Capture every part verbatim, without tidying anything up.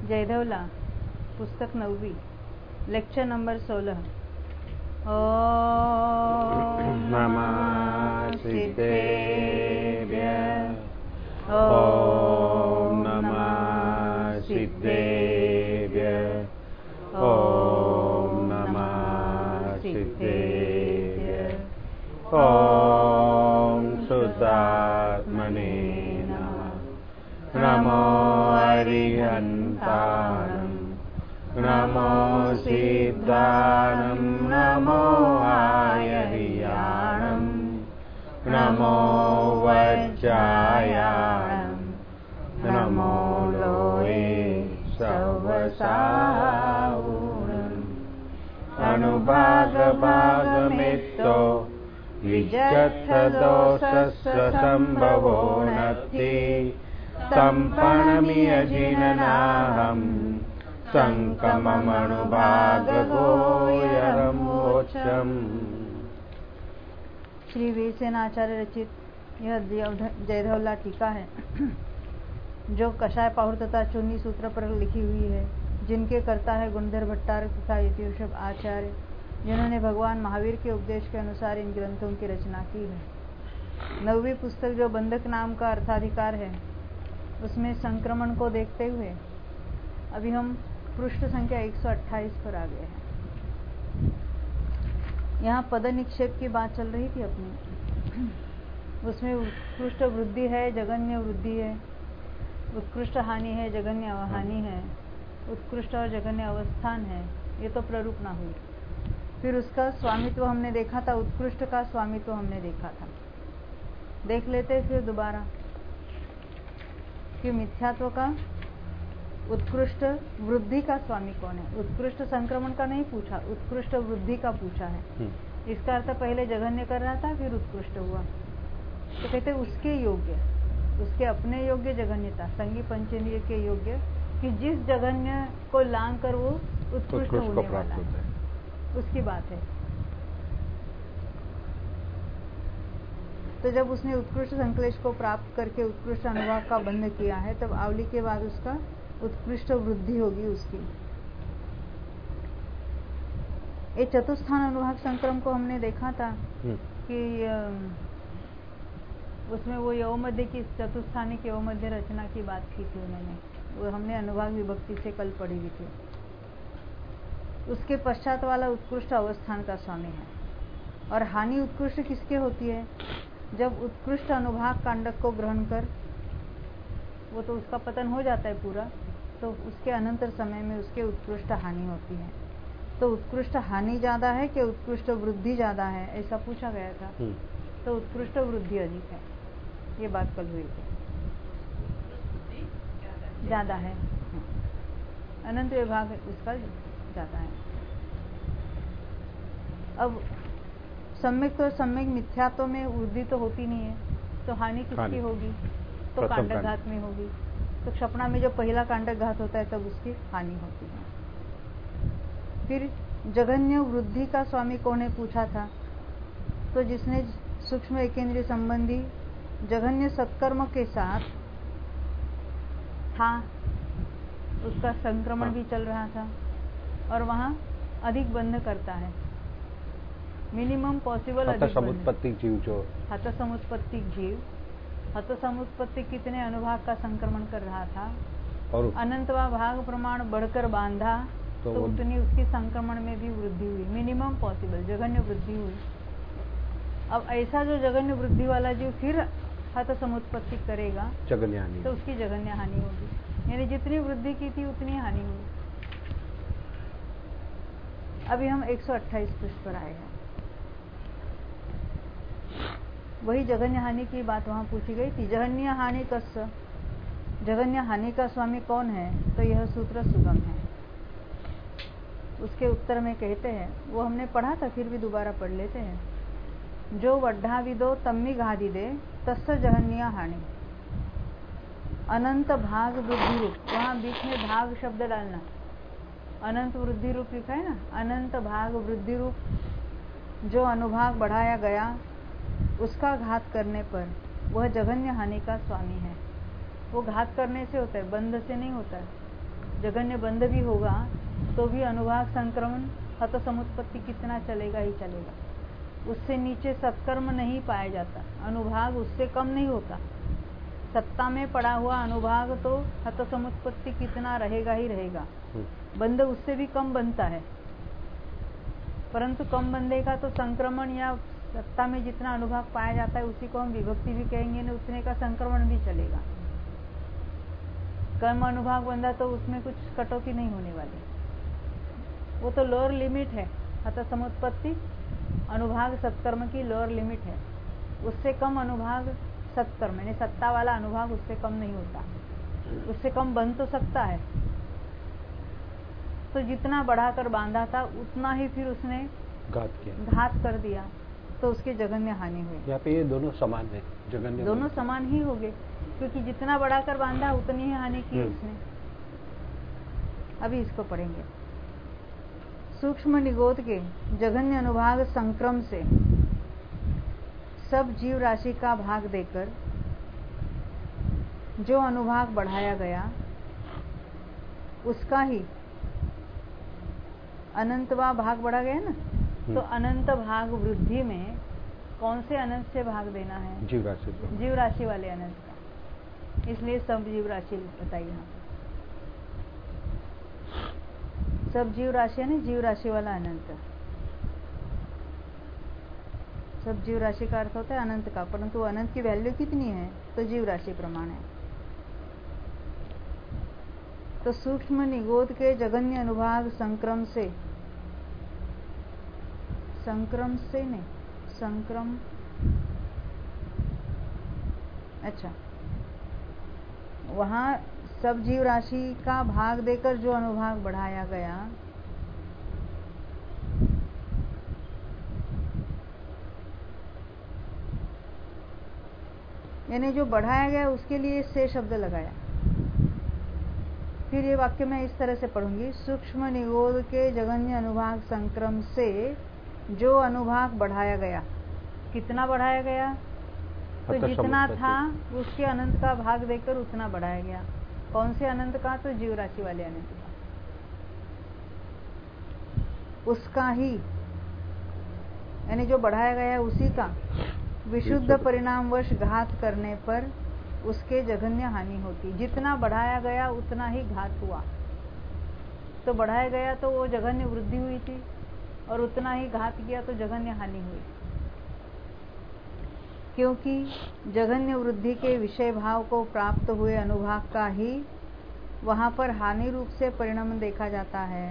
जयधवला, पुस्तक नववी, lecture number सोलह। ओम नमः सिद्धेभ्यः। ओम नमः सिद्धेभ्यः। ओम नमः सिद्धेभ्यः। ओम शुद्धात्मने नमः। नमो अरिहन्तानं, नमो सिद्धानं, नमो आयर्याणं, नमो वज्रायाणं, नमो लोये सवसावुणम्। अनुभागभागमेत्तो विजत्थदोषस्य सम्भवो नत्ति सम्पणमियजिननाहं संकममनुभागगोयरमोक्षम्। श्री वीरसेनाचार्य रचित यह जयधवला टीका है जो कषाय पाहुर तथा चूनी सूत्र पर लिखी हुई है, जिनके कर्ता है गुणधर भट्टारक तथा यतिवृषभ आचार्य, जिन्होंने भगवान महावीर के उपदेश के अनुसार इन ग्रंथों की रचना की है। नौवीं पुस्तक जो बंधक नाम का अर्थाधिकार है, उसमें संक्रमण को देखते हुए अभी हम पृष्ठ संख्या एक सौ अट्ठाईस पर आ गए हैं। यहाँ पद निक्षेप की बात चल रही थी अपनी, उसमें उत्कृष्ट वृद्धि है, जगन्य वृद्धि है, उत्कृष्ट हानि है, जगन्य हानि है, उत्कृष्ट और जगन्य अवस्थान है, ये तो प्ररूपणा हुई। फिर उसका स्वामित्व हमने देखा था, उत्कृष्ट का स्वामित्व हमने देखा था। देख लेते फिर दोबारा कि मिथ्यात्व का उत्कृष्ट वृद्धि का स्वामी कौन है। उत्कृष्ट संक्रमण का नहीं पूछा, उत्कृष्ट वृद्धि का पूछा है। इसका अर्थ पहले जघन्य कर रहा था, फिर उत्कृष्ट हुआ, तो कहते उसके योग्य, उसके अपने योग्य जघन्यता, संगी पंचेंद्रिय के योग्य, कि जिस जघन्य को लांग कर वो उत्कृष्ट होने वाला है, उसकी बात है। तो जब उसने उत्कृष्ट संक्लेश को प्राप्त करके उत्कृष्ट अनुभाग का बंध किया है, तब आवली के बाद उसका उत्कृष्ट वृद्धि होगी उसकी। ये चतुस्थान अनुभाग संक्रम को हमने देखा था कि उसमें वो यवमध्य की, चतुस्थानी की यवमध्य रचना की बात की थी उन्होंने, वो हमने अनुभाग विभक्ति से कल पढ़ी हुई थी। उसके पश्चात वाला उत्कृष्ट अवस्थान का स्वामी है। और हानि उत्कृष्ट किसके होती है? जब उत्कृष्ट अनुभाग कांडक को ग्रहण कर वो तो उसका पतन हो जाता है पूरा, तो उसके अनंतर समय में उसके उत्कृष्ट हानि होती है। तो उत्कृष्ट हानि ज्यादा है कि उत्कृष्ट वृद्धि ज्यादा है, ऐसा पूछा गया था। तो उत्कृष्ट वृद्धि अधिक है, ये बात कल हुई थी, ज्यादा है, अनंत विभाग उसका ज्यादा है। अब सम्यक तो सम्यक मिथ्यात्व में वृद्धि तो होती नहीं है, तो हानि किसकी होगी? तो कांडक घात में होगी। तो क्षपणा में जो पहला कांडक घात होता है तब उसकी हानि होती है। फिर जघन्य वृद्धि का स्वामी कौन है पूछा था, तो जिसने सूक्ष्म एकेंद्रीय संबंधी जघन्य सत्कर्म के साथ था, उसका संक्रमण भी चल रहा था और वहां अधिक बंध करता है, मिनिमम पॉसिबल अधिक समुत्पत्तिक जीव, जो हत समुत्पत्तिक जीव, हत समुत्पत्तिक कितने अनुभाग का संक्रमण कर रहा था और अनंतवा भाग प्रमाण बढ़कर बांधा, तो, तो उतनी उसकी संक्रमण में भी वृद्धि हुई, मिनिमम पॉसिबल जघन्य वृद्धि हुई। अब ऐसा जो जघन्य वृद्धि वाला जीव फिर हत समुत्पत्ति करेगा, जघन्य हानि, तो उसकी जघन्य हानि होगी, यानी जितनी वृद्धि की थी उतनी हानि हुई। अभी हम एक सौ अट्ठाईस पृष्ठ पर आए हैं। वही जघन्य हानि की बात वहां पूछी गई थी। जघन्य हानि कस्य, जघन्य हानि का स्वामी कौन है? तो यह सूत्र सुगम है। उसके उत्तर में कहते हैं, वो हमने पढ़ा था, फिर भी दोबारा पढ़ लेते हैं। जो वड्ढा विदो तम्मी घादी दे तस्य जघन्य हानि, अनंत भाग वृद्धि रूप, वहां बीच में भाग शब्द डालना, अनंत वृद्धि रूप लिखा है ना, अनंत भाग वृद्धि रूप जो अनुभाग बढ़ाया गया उसका घात करने पर वह जघन्य हानि का स्वामी है। वो घात करने से होता है, बंध से नहीं होता है। जगन्य बंध भी होगा तो भी अनुभाग संक्रमण हत समुत्पत्ति कितना चलेगा ही चलेगा, उससे नीचे सत्कर्म नहीं पाया जाता, अनुभाग उससे कम नहीं होता। सत्ता में पड़ा हुआ अनुभाग तो हत समुत्पत्ति कितना रहेगा ही रहेगा, बंध उससे भी कम बनता है, परंतु कम बंधेगा तो संक्रमण या सत्ता में जितना अनुभाग पाया जाता है उसी को हम विभक्ति भी कहेंगे न, उतने का संक्रमण भी चलेगा। कम अनुभाग बंधा तो उसमें कुछ कटौती नहीं होने वाली, वो तो लोअर लिमिट है। अतः समुत्पत्ति अनुभाग सत्कर्म की लोअर लिमिट है, उससे कम अनुभाग सत्कर्म यानी सत्ता वाला अनुभाग उससे कम नहीं होता, उससे कम बन तो सकता है। तो जितना बढ़ाकर बांधा था उतना ही फिर उसने घात किया, घात कर दिया, तो उसकी जघन्य हानि हुई। यहाँ पे ये दोनों समान है, जघन्य दोनों समान ही हो गए, क्योंकि जितना बढ़ाकर बांधा उतनी ही हानि की उसने। अभी इसको पढ़ेंगे। सूक्ष्म निगोद के जघन्य अनुभाग संक्रम से सब जीव राशि का भाग देकर जो अनुभाग बढ़ाया गया उसका ही अनंतवा भाग बढ़ा गया ना, तो अनंत भाग वृद्धि में कौन से अनंत से भाग देना है? जीव राशि, जीव राशि वाले अनंत का, इसलिए सब जीव राशि बताइए। यहाँ सब जीव राशि है ना, जीव राशि वाला अनंत। सब जीव राशि का अर्थ होता है अनंत का, परंतु अनंत की वैल्यू कितनी है? तो जीव राशि प्रमाण है। तो सूक्ष्म निगोद के जघन्य अनुभाग संक्रम से, संक्रम से नहीं, संक्रम, अच्छा, वहां सब जीव राशि का भाग देकर जो अनुभाग बढ़ाया गया, यानी जो बढ़ाया गया उसके लिए से शब्द लगाया। फिर ये वाक्य मैं इस तरह से पढ़ूंगी। सूक्ष्म निगोद के जघन्य अनुभाग संक्रम से जो अनुभाग बढ़ाया गया, कितना बढ़ाया गया? तो जितना था उसके अनंत का भाग देकर उतना बढ़ाया गया। कौन से अनंत का? तो जीव राशि वाले अनंत का। उसका ही यानी जो बढ़ाया गया उसी का विशुद्ध परिणामवश घात करने पर उसके जघन्य हानि होती। जितना बढ़ाया गया उतना ही घात हुआ, तो बढ़ाया गया तो वो जघन्य वृद्धि हुई थी, और उतना ही घात किया तो जघन्य हानि हुई। क्योंकि जघन्य वृद्धि के विषय भाव को प्राप्त हुए अनुभाग का ही वहां पर हानि रूप से परिणाम देखा जाता है।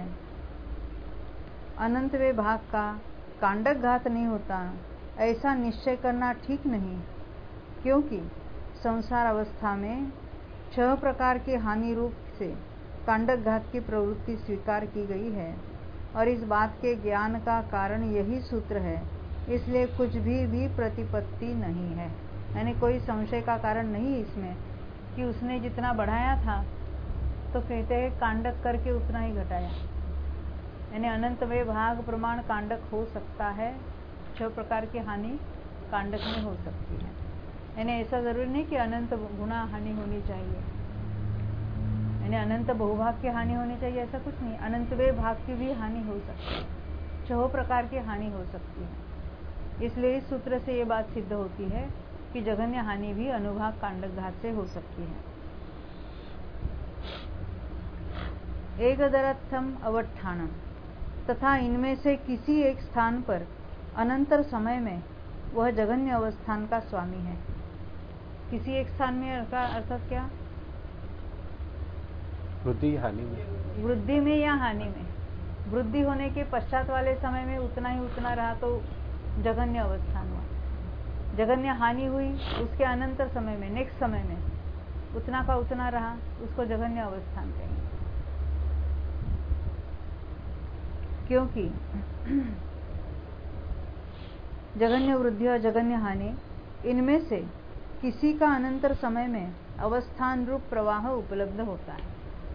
अनंत वे भाग का कांडक घात नहीं होता, ऐसा निश्चय करना ठीक नहीं, क्योंकि संसार अवस्था में छह प्रकार की हानि रूप से कांडक घात की प्रवृत्ति स्वीकार की गई है, और इस बात के ज्ञान का कारण यही सूत्र है। इसलिए कुछ भी भी प्रतिपत्ति नहीं है, यानी कोई संशय का कारण नहीं इसमें कि उसने जितना बढ़ाया था तो कहते हैं कांडक करके उतना ही घटाया, यानी अनंत वे भाग प्रमाण कांडक हो सकता है। छह प्रकार की हानि कांडक में हो सकती है, यानी ऐसा जरूरी नहीं कि अनंत गुना हानि होनी चाहिए, यानी अनंत बहुभाग की हानि होनी चाहिए, ऐसा कुछ नहीं। अनंत वे भाग की भी हानि हो सकती है, छह प्रकार की हानि हो सकती है। इसलिए इस सूत्र से ये बात सिद्ध होती है कि जघन्य हानि भी अनुभाग कांडक घात से हो सकती है। एकदरर्थम अवट्ठानम, तथा इनमें से किसी एक स्थान पर अनंतर समय में वह जघन्य अवस्थान का स्वामी है। किसी एक स्थान में का अर्थात क्या? वृद्धि हानि में, वृद्धि में या हानि में। वृद्धि होने के पश्चात वाले समय में उतना ही उतना रहा तो जघन्य अवस्थान हुआ। जघन्य हानि हुई उसके अनंतर समय में, नेक्स्ट समय में उतना का उतना रहा, उसको जघन्य अवस्थान कहेंगे। क्योंकि जघन्य वृद्धि और जघन्य हानि इनमें से किसी का अनंतर समय में अवस्थान रूप प्रवाह उपलब्ध होता है।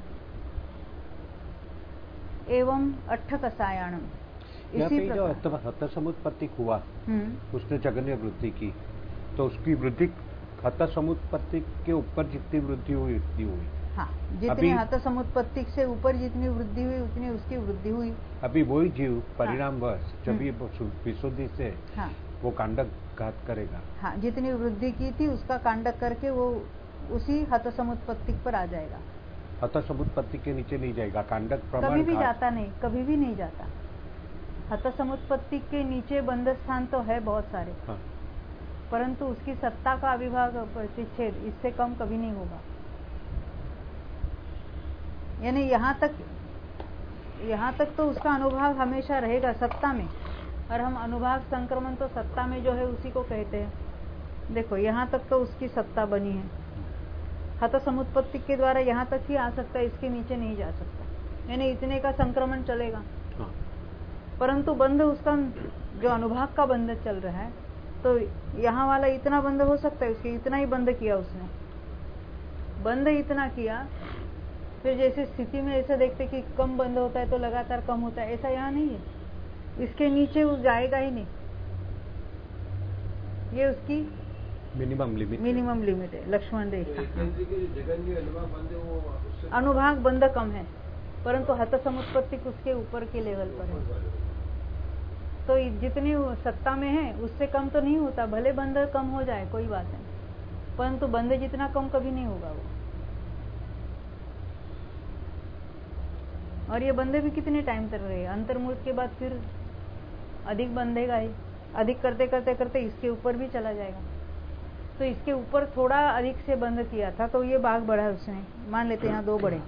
एवं अट्ठ कसायाणम, इसी प्रकार जो हत समुत्पत्ति हुआ उसने जघन्य वृद्धि की, तो उसकी वृद्धि हत समुत्पत्ति के ऊपर जितनी वृद्धि हुई उतनी हुई। हाँ, जितनी हत समुत्पत्ति से ऊपर जितनी वृद्धि हुई उतनी उसकी वृद्धि हुई। अभी वही जीव परिणाम हाँ, बस जब ये विशुद्धि से हाँ, वो कांडक घात करेगा। हाँ, जितनी वृद्धि की थी उसका कांडक करके वो उसी हत समुत्पत्ति पर आ जाएगा। हत समुत्पत्ति के नीचे नहीं जाएगा, कांडक प्रमाण कभी भी घात। जाता नहीं, कभी भी नहीं जाता। हत समुत्पत्ति के नीचे बंध स्थान तो है बहुत सारे। हाँ। परंतु उसकी सत्ता का अविभाग प्रतिच्छेद इससे कम कभी नहीं होगा। यानी यहाँ तक यहाँ तक तो उसका अनुभाग हमेशा रहेगा सत्ता में, और हम अनुभाग संक्रमण तो सत्ता में जो है उसी को कहते हैं। देखो यहाँ तक तो उसकी सत्ता बनी है, हत समुत्पत्ति के द्वारा यहाँ तक ही आ सकता है, इसके नीचे नहीं जा सकता। यानी इतने का संक्रमण चलेगा। हाँ। परंतु बंध उसका जो अनुभाग का बंध चल रहा है, तो यहाँ वाला इतना बंध हो सकता है, उसके इतना ही बंध किया उसने, बंध इतना किया। फिर जैसे स्थिति में ऐसे देखते कि कम बंद होता है तो लगातार कम होता है, ऐसा यहाँ नहीं है। इसके नीचे वो जाएगा ही नहीं, ये उसकी मिनिमम लिमिट मिनिमम लिमिट है। लक्ष्मण रेखा अनुभाग बंद कम है, परंतु हत समुत्पत्ति उसके ऊपर के लेवल पर है। तो जितनी सत्ता में है उससे कम तो नहीं होता, भले बंद कम हो जाए कोई बात नहीं, परंतु बंद जितना कम कभी नहीं होगा वो। और ये बंदे भी कितने टाइम तक रहे, अंतर्मुहूर्त के बाद फिर अधिक बंधेगा ही, अधिक करते करते करते इसके ऊपर भी चला जाएगा। तो इसके ऊपर थोड़ा अधिक से बंद किया था तो ये भाग बढ़ा उसने, मान लेते यहाँ दो बढ़े।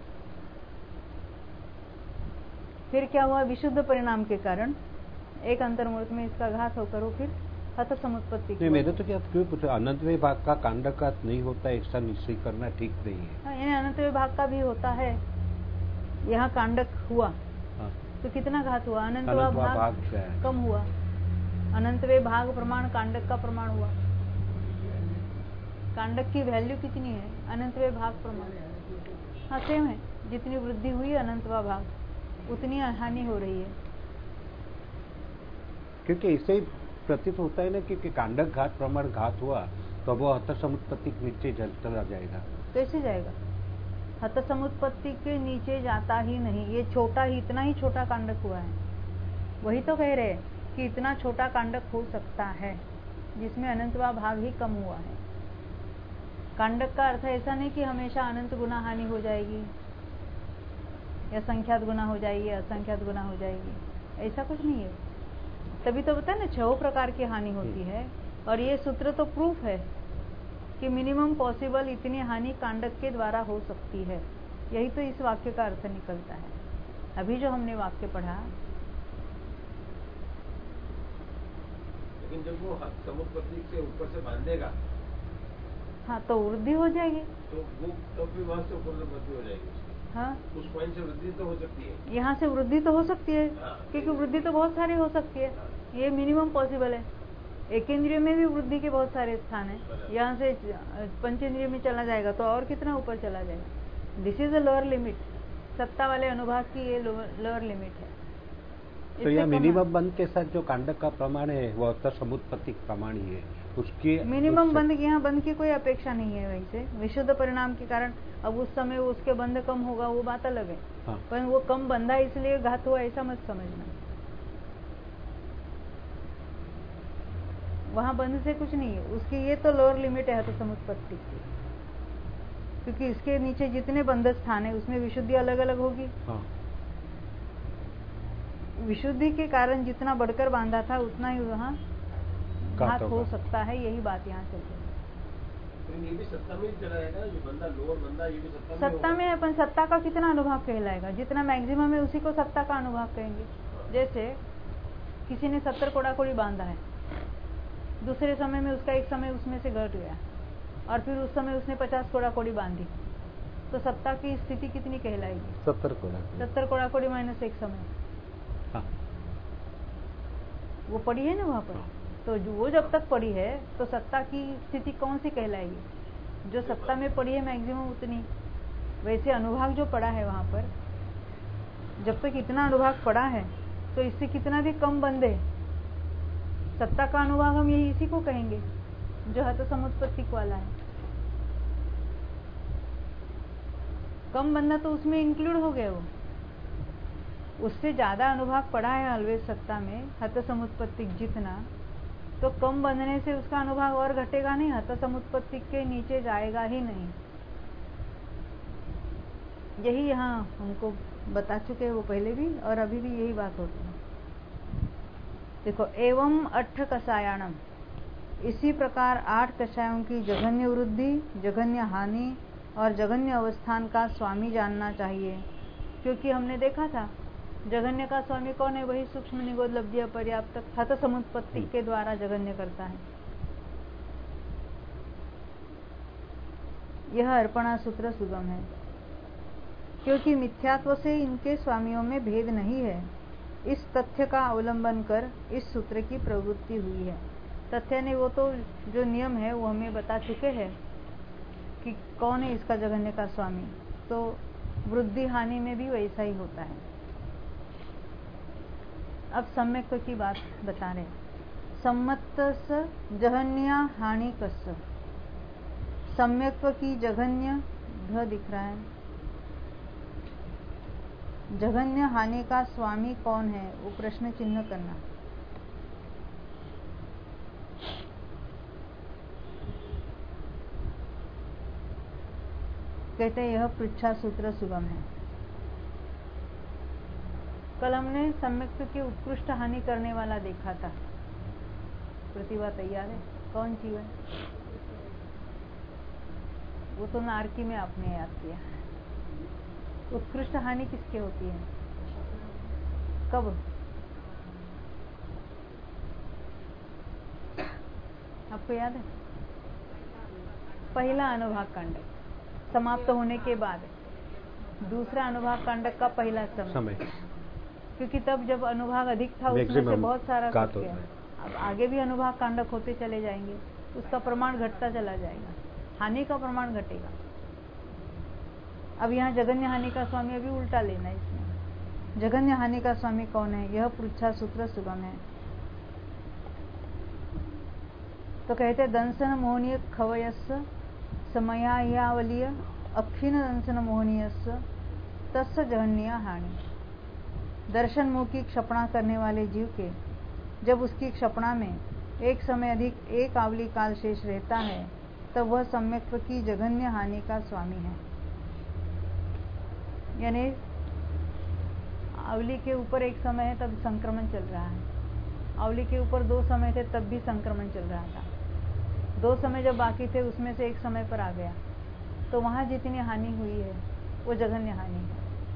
फिर क्या हुआ, विशुद्ध परिणाम के कारण एक अंतर्मुहूर्त में इसका घात होकर वो फिर हत समुत्पत्ति। नहीं, मेरे तो क्या क्यों पूछा, अनंत विभाग का कांडकात नहीं होता, ऐसा निश्चय करना ठीक नहीं है। हाँ, यानी अनंत विभाग का भी होता है, यहाँ कांडक हुआ। हाँ। तो कितना घात हुआ, अनंत भाग, भाग कम हुआ। अनंत भाग प्रमाण कांडक का प्रमाण हुआ। कांडक की वैल्यू कितनी है, अनंत भाग प्रमाण। हाँ सेम है, जितनी वृद्धि हुई अनंत भाग उतनी हानि हो रही है। क्योंकि इससे प्रतीत होता है ना कि कांडक घात प्रमाण घात हुआ तो वो हत समुत्पत्ति नीचे चला जाएगा। कैसे जाएगा, हत समुत्पत्ति के नीचे जाता ही नहीं, ये छोटा ही, इतना ही छोटा कांडक हुआ है। वही तो कह रहे हैं कि इतना छोटा कांडक हो सकता है जिसमें अनंतवा भाग ही कम हुआ है। कांडक का अर्थ ऐसा नहीं कि हमेशा अनंत गुना हानि हो जाएगी या संख्यात गुना हो जाएगी, असंख्यात गुना हो जाएगी, ऐसा कुछ नहीं है। तभी तो बता ना छह प्रकार की हानि होती है, और ये सूत्र तो प्रूफ है कि मिनिमम पॉसिबल इतनी हानि कांडक के द्वारा हो सकती है। यही तो इस वाक्य का अर्थ निकलता है। अभी जो हमने वाक्य पढ़ा, लेकिन जब वो समुत्पत्ति से ऊपर से बांधेगा, हाँ तो वृद्धि हो जाएगी, तो वो तब भी वहां से ऊपर से वृद्धि हो जाएगी। हाँ, उस पॉइंट से वृद्धि तो हो सकती है, यहाँ से वृद्धि तो हो सकती है। हाँ, क्योंकि वृद्धि तो बहुत सारी हो सकती है। हाँ, ये मिनिमम पॉसिबल है। एक इंद्रिय में भी वृद्धि के बहुत सारे स्थान है, यहाँ से पंचेंद्रिय में चला जाएगा तो और कितना ऊपर चला जाएगा। This is a lower limit, सत्ता वाले अनुभाग की ये लोअर लिमिट है। तो यह मिनिमम बंद के साथ जो कांडक का प्रमाण है वो हत समुत्पत्ति प्रमाण ही है, उसके मिनिमम बंद की, यहाँ बंद की कोई अपेक्षा नहीं है। वैसे विशुद्ध परिणाम के कारण अब उस समय उसके बंद कम होगा वो बात अलग है। हाँ। पर वो कम बंधा इसलिए घात हुआ ऐसा मत समझना, वहां बंद से कुछ नहीं है उसकी, ये तो लोअर लिमिट है हत समुत्पत्ति की। क्योंकि इसके नीचे जितने बंध स्थान है उसमें विशुद्धि अलग अलग होगी। हाँ। विशुद्धि के कारण जितना बढ़कर बांधा था उतना ही वहाँ घात हो सकता है, यही बात यहाँ चल रही है। ये भी सत्ता में चला जाएगा, ये बंदा लोअर बंदा, ये भी सत्ता में सत्ता में अपन सत्ता का कितना अनुभाग कहलाएगा, जितना मैक्सिमम है उसी को सत्ता का अनुभाग कहेंगे। जैसे किसी ने सत्तर कोड़ा कोड़ी बांधा है, दूसरे समय में उसका एक समय उसमें से घट गया और फिर उस समय उसने पचास कोड़ा कोड़ी बांधी, तो सत्ता की स्थिति कितनी कहलाएगी, सत्तर कोड़ा सत्तर कोड़ा कोड़ी माइनस एक समय। हाँ। वो पड़ी है ना वहां पर। हाँ। तो जो वो जब तक पड़ी है तो सत्ता की स्थिति कौन सी कहलाएगी, जो सत्ता में पड़ी है मैक्सिमम उतनी। वैसे अनुभाग जो पड़ा है वहां पर, जब तक इतना अनुभाग पड़ा है तो इससे कितना भी कम बंधे, सत्ता का अनुभाग हम यही इसी को कहेंगे जो हत समुत्पत्ति वाला है। कम बंधा तो उसमें इंक्लूड हो गए, वो उससे ज्यादा अनुभाग पड़ा है अलवेश सत्ता में हत समुत्पत्तिक जितना, तो कम बंधने से उसका अनुभाग और घटेगा नहीं, हत समुत्पत्तिक के नीचे जाएगा ही नहीं। यही यहाँ हमको बता चुके हैं वो पहले भी, और अभी भी यही बात होती है। देखो, एवं अट्ठ कषायाणम, इसी प्रकार आठ कषायों की जघन्य वृद्धि, जघन्य हानि और जघन्य अवस्थान का स्वामी जानना चाहिए। क्योंकि हमने देखा था जघन्य का स्वामी कौन है? वही सूक्ष्म निगोद लब्धि पर्याप्त हत समुत्पत्ति के द्वारा जघन्य करता है। यह अर्पणा सूत्र सुगम है, क्योंकि मिथ्यात्व से इनके स्वामियों में भेद नहीं है। इस तथ्य का अवलंबन कर इस सूत्र की प्रवृत्ति हुई है। तथ्य ने वो तो जो नियम है वो हमें बता चुके हैं कि कौन है इसका जघन्य का स्वामी, तो वृद्धि हानि में भी वैसा ही होता है। अब सम्यक्त्व की बात बता रहे। सम्मत जघन्य हानि कस्य, सम्यक्त्व की जघन्य ध दिख रहा है, जघन्य हानि का स्वामी कौन है, वो प्रश्न चिन्ह करना। कहते यह पृच्छा सूत्र सुगम है। कल हमने सम्यक्त्व की उत्कृष्ट हानि करने वाला देखा था। प्रतिभा तैयार है? कौन सी है वो? तो नारकी में आपने याद किया। उत्कृष्ट हानि किसके होती है? कब? आपको याद है? पहला अनुभाग कांडक समाप्त होने के बाद दूसरा अनुभाग कांडक का पहला समय, समय। क्योंकि तब जब अनुभाग अधिक था उसमें से बहुत सारा कट गया। अब आगे भी अनुभाग कांडक होते चले जाएंगे, उसका प्रमाण घटता चला जाएगा, हानि का प्रमाण घटेगा। अब यहाँ जघन्य हानि का स्वामी अभी उल्टा लेना है। इसमें जघन्य हानि का स्वामी कौन है? यह पृच्छा सूत्र सुगम है। तो कहते दंसन मोहनीय खवयस्य समयावलीय अक्षीण दंसन मोहनीयस्य तस्य जघन्य हानि। दर्शन मुख की क्षपणा करने वाले जीव के जब उसकी क्षपणा में एक समय अधिक एक आवली काल शेष रहता है, तब वह सम्यक्त्व की जघन्य हानि का स्वामी है। यानी आवली के ऊपर एक समय है तब संक्रमण चल रहा है, आवली के ऊपर दो समय थे तब भी संक्रमण चल रहा था, दो समय जब बाकी थे उसमें से एक समय पर आ गया, तो वहां जितनी हानि हुई है वो जघन्य हानि है।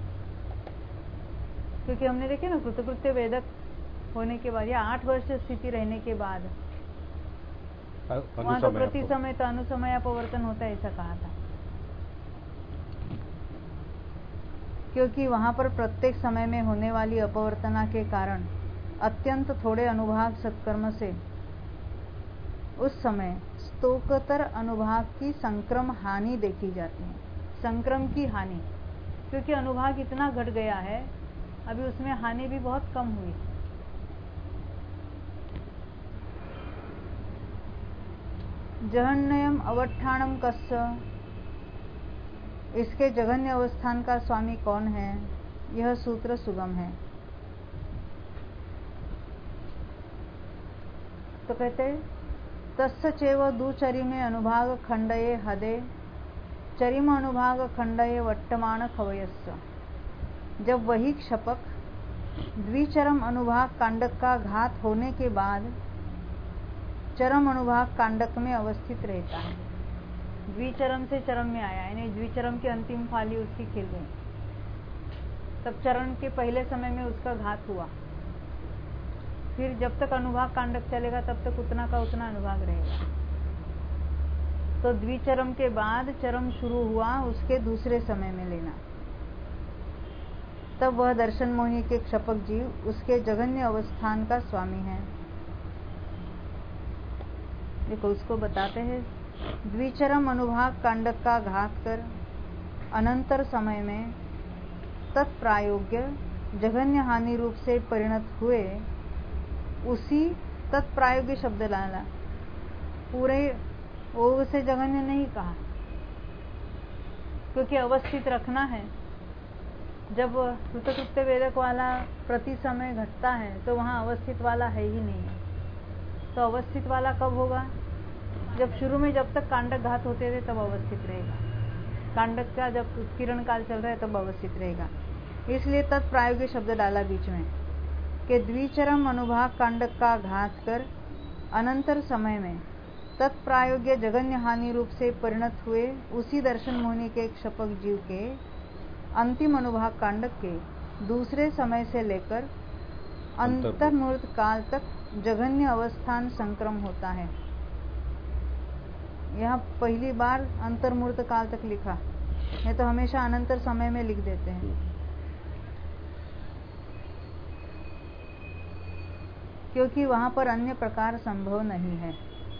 क्योंकि हमने देखे ना कृतकृत्य वेदक होने के बाद या आठ वर्ष स्थिति रहने के बाद वहां तो प्रति समय तो अनुसमय अपवर्तन होता है, ऐसा कहा था। क्योंकि वहां पर प्रत्येक समय में होने वाली अपवर्तना के कारण अत्यंत थोड़े अनुभाग सत्कर्म से उस समय स्तोकतर अनुभाग की संक्रम हानि देखी जाती है। संक्रम की हानि, क्योंकि अनुभाग इतना घट गया है, अभी उसमें हानि भी बहुत कम हुई। जघन्यम अवठाणम कस्य, इसके जघन्य अवस्थान का स्वामी कौन है? यह सूत्र सुगम है। तो कहते तस्य चैव दुचरिमे अनुभाग खंडये हदे चरिम अनुभाग खंडये वट्टमाण खवयस्य। जब वही क्षपक द्विचरम अनुभाग कांडक का घात होने के बाद चरम अनुभाग कांडक में अवस्थित रहता है। द्विचरम से चरम में आया, यानी द्विचरम की अंतिम फाली उसकी खिल गई, तब चरण के पहले समय में उसका घात हुआ। फिर जब तक अनुभाग कांडक चलेगा तब तक उतना का उतना अनुभाग रहेगा। तो द्विचरम के बाद चरम शुरू हुआ, उसके दूसरे समय में लेना, तब वह दर्शन मोहिनी के क्षपक जीव उसके जघन्य अवस्थान का स्वामी है। देखो उसको बताते हैं, द्विचरम अनुभाग कांडक का घात कर अनंतर समय में तत्प्रायोग्य जघन्य हानि रूप से परिणत हुए, उसी तत्प्रायोग्य शब्द लाना, पूरे ओग से जघन्य नहीं कहा, क्योंकि अवस्थित रखना है। जब कृतकृत्य वेदक वाला प्रति समय घटता है तो वहाँ अवस्थित वाला है ही नहीं है। तो अवस्थित वाला कब होगा? जब शुरू में जब तक कांडक घात होते थे तब अवस्थित रहेगा। कांडक का जब उत्कीर्ण काल चल रहा है तब अवस्थित रहेगा। इसलिए तत्प्रायोग्य शब्द डाला बीच में कि द्विचरम अनुभाग कांडक का घात कर अनंतर समय में तत्प्रायोग्य जगन्य हानि रूप से परिणत हुए उसी दर्शन मोहिनी के क्षपक जीव के अंतिम अनुभाग कांडक के दूसरे समय से लेकर अंतर्मुहूर्त काल तक जघन्य अवस्थान संक्रम होता है। यहाँ पहली बार अंतर्मुहूर्त काल तक लिखा, नहीं तो हमेशा अनंतर समय में लिख देते हैं। क्योंकि वहां पर अन्य प्रकार संभव नहीं है।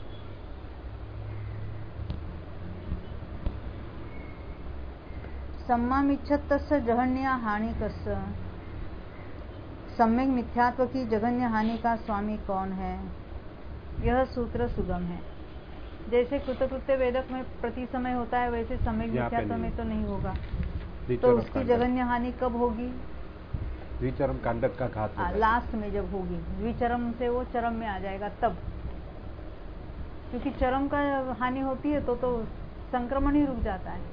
सम्मामिच्छत तस्य जघन्य हानि कस्य, सम्यक मिथ्यात्व की जघन्य हानि का स्वामी कौन है? यह सूत्र सुगम है। जैसे कृतकृत्य वेदक में प्रति समय होता है वैसे सम्यक मिथ्यात्व में तो नहीं होगा। तो उसकी जघन्य हानि कब होगी? द्विचरम कांडक का घात हाँ, लास्ट में जब होगी, द्विचरम से वो चरम में आ जाएगा तब। क्योंकि चरम का हानि होती है तो तो संक्रमण ही रुक जाता है।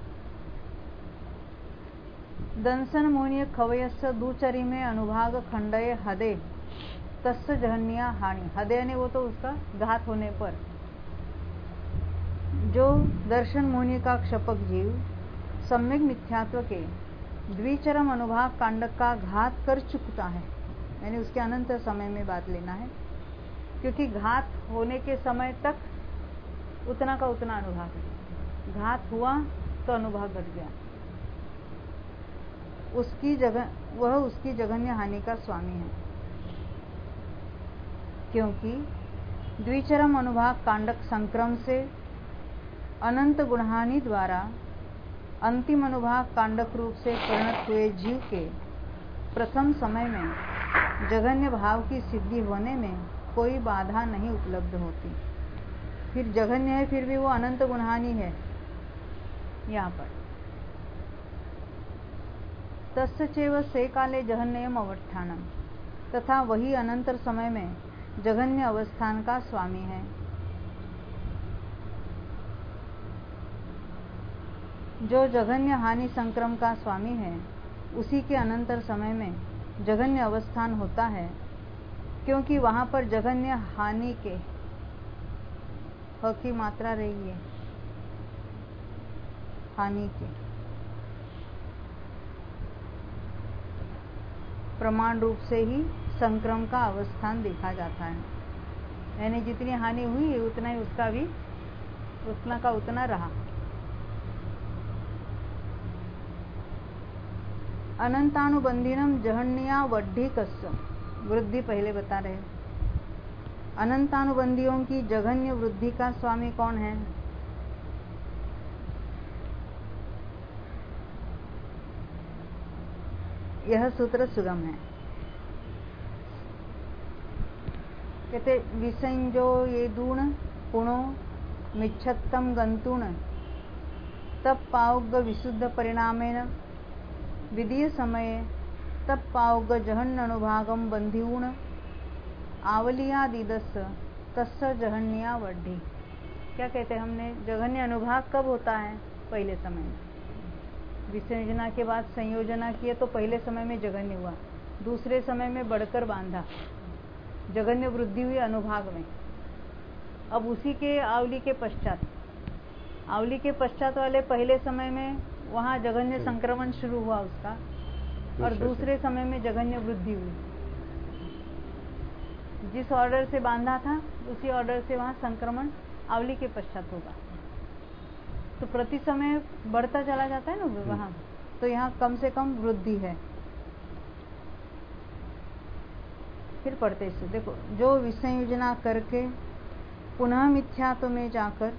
दंसन मोहनीय खवयस्य दुचरी में अनुभाग खंडय हदे तस्य जहन्या हानि। हदय ने वो तो उसका घात होने पर जो दर्शन मोहनी का क्षपक जीव सम्यक मिथ्यात्व के द्विचरम अनुभाग कांडक का घात कर चुकता है, यानी उसके अनंतर समय में बात लेना है। क्योंकि घात होने के समय तक उतना का उतना अनुभाग है, घात हुआ तो अनुभाग घट गया। उसकी जगह वह उसकी जघन्य हानि का स्वामी है। क्योंकि द्विचरम अनुभाग कांडक संक्रम से अनंत गुणहानि द्वारा अंतिम अनुभाग कांडक रूप से परिणत हुए जीव के प्रथम समय में जघन्य भाव की सिद्धि होने में कोई बाधा नहीं उपलब्ध होती। फिर जघन्य है फिर भी वो अनंत गुणहानि है। यहाँ पर तस्य चैव से काले जघन्यम अवस्थानम, तथा वही अनंतर समय में जघन्य अवस्थान का स्वामी है। जो जघन्य हानि संक्रम का स्वामी है उसी के अनंतर समय में जघन्य अवस्थान होता है। क्योंकि वहां पर जघन्य हानि के ह की मात्रा रही है, हानि के प्रमाण रूप से ही संक्रम का अवस्थान देखा जाता है। यानी जितनी हानि हुई है उतना ही उसका भी उतना का उतना रहा। अनंतानुबंधीनम जहन्या वड्ढी कस्य, वृद्धि पहले बता रहे। अनंतानुबंधियों की जघन्य वृद्धि का स्वामी कौन है? यह सूत्र सुगम है। कहते विसंजो ये दूण पुणो मिच्छत्तम गंतुण तब पाउग विशुद्ध परिणामेन विधीय समय तब पाउग जहन्न अनुभागम बंधिऊण आवलियादिदस तस्य जहन्या वड्ढी। क्या कहते हैं हमने? जघन्य अनुभाग कब होता है? पहले समय में। विसंयोजना के बाद संयोजना किए तो पहले समय में जघन्य हुआ, दूसरे समय में बढ़कर बांधा, जघन्य वृद्धि हुई अनुभाग में। अब उसी के आवली के पश्चात आवली के पश्चात वाले पहले समय में वहां जघन्य संक्रमण शुरू हुआ उसका, और दूसरे समय में जघन्य वृद्धि हुई। जिस ऑर्डर से बांधा था उसी ऑर्डर से वहां संक्रमण आवली के पश्चात होगा। तो प्रति समय बढ़ता चला जाता है ना वहां, तो यहाँ कम से कम वृद्धि है। फिर पढ़ते इसे देखो, जो विसंयोजना करके पुनः मिथ्यात्व में जाकर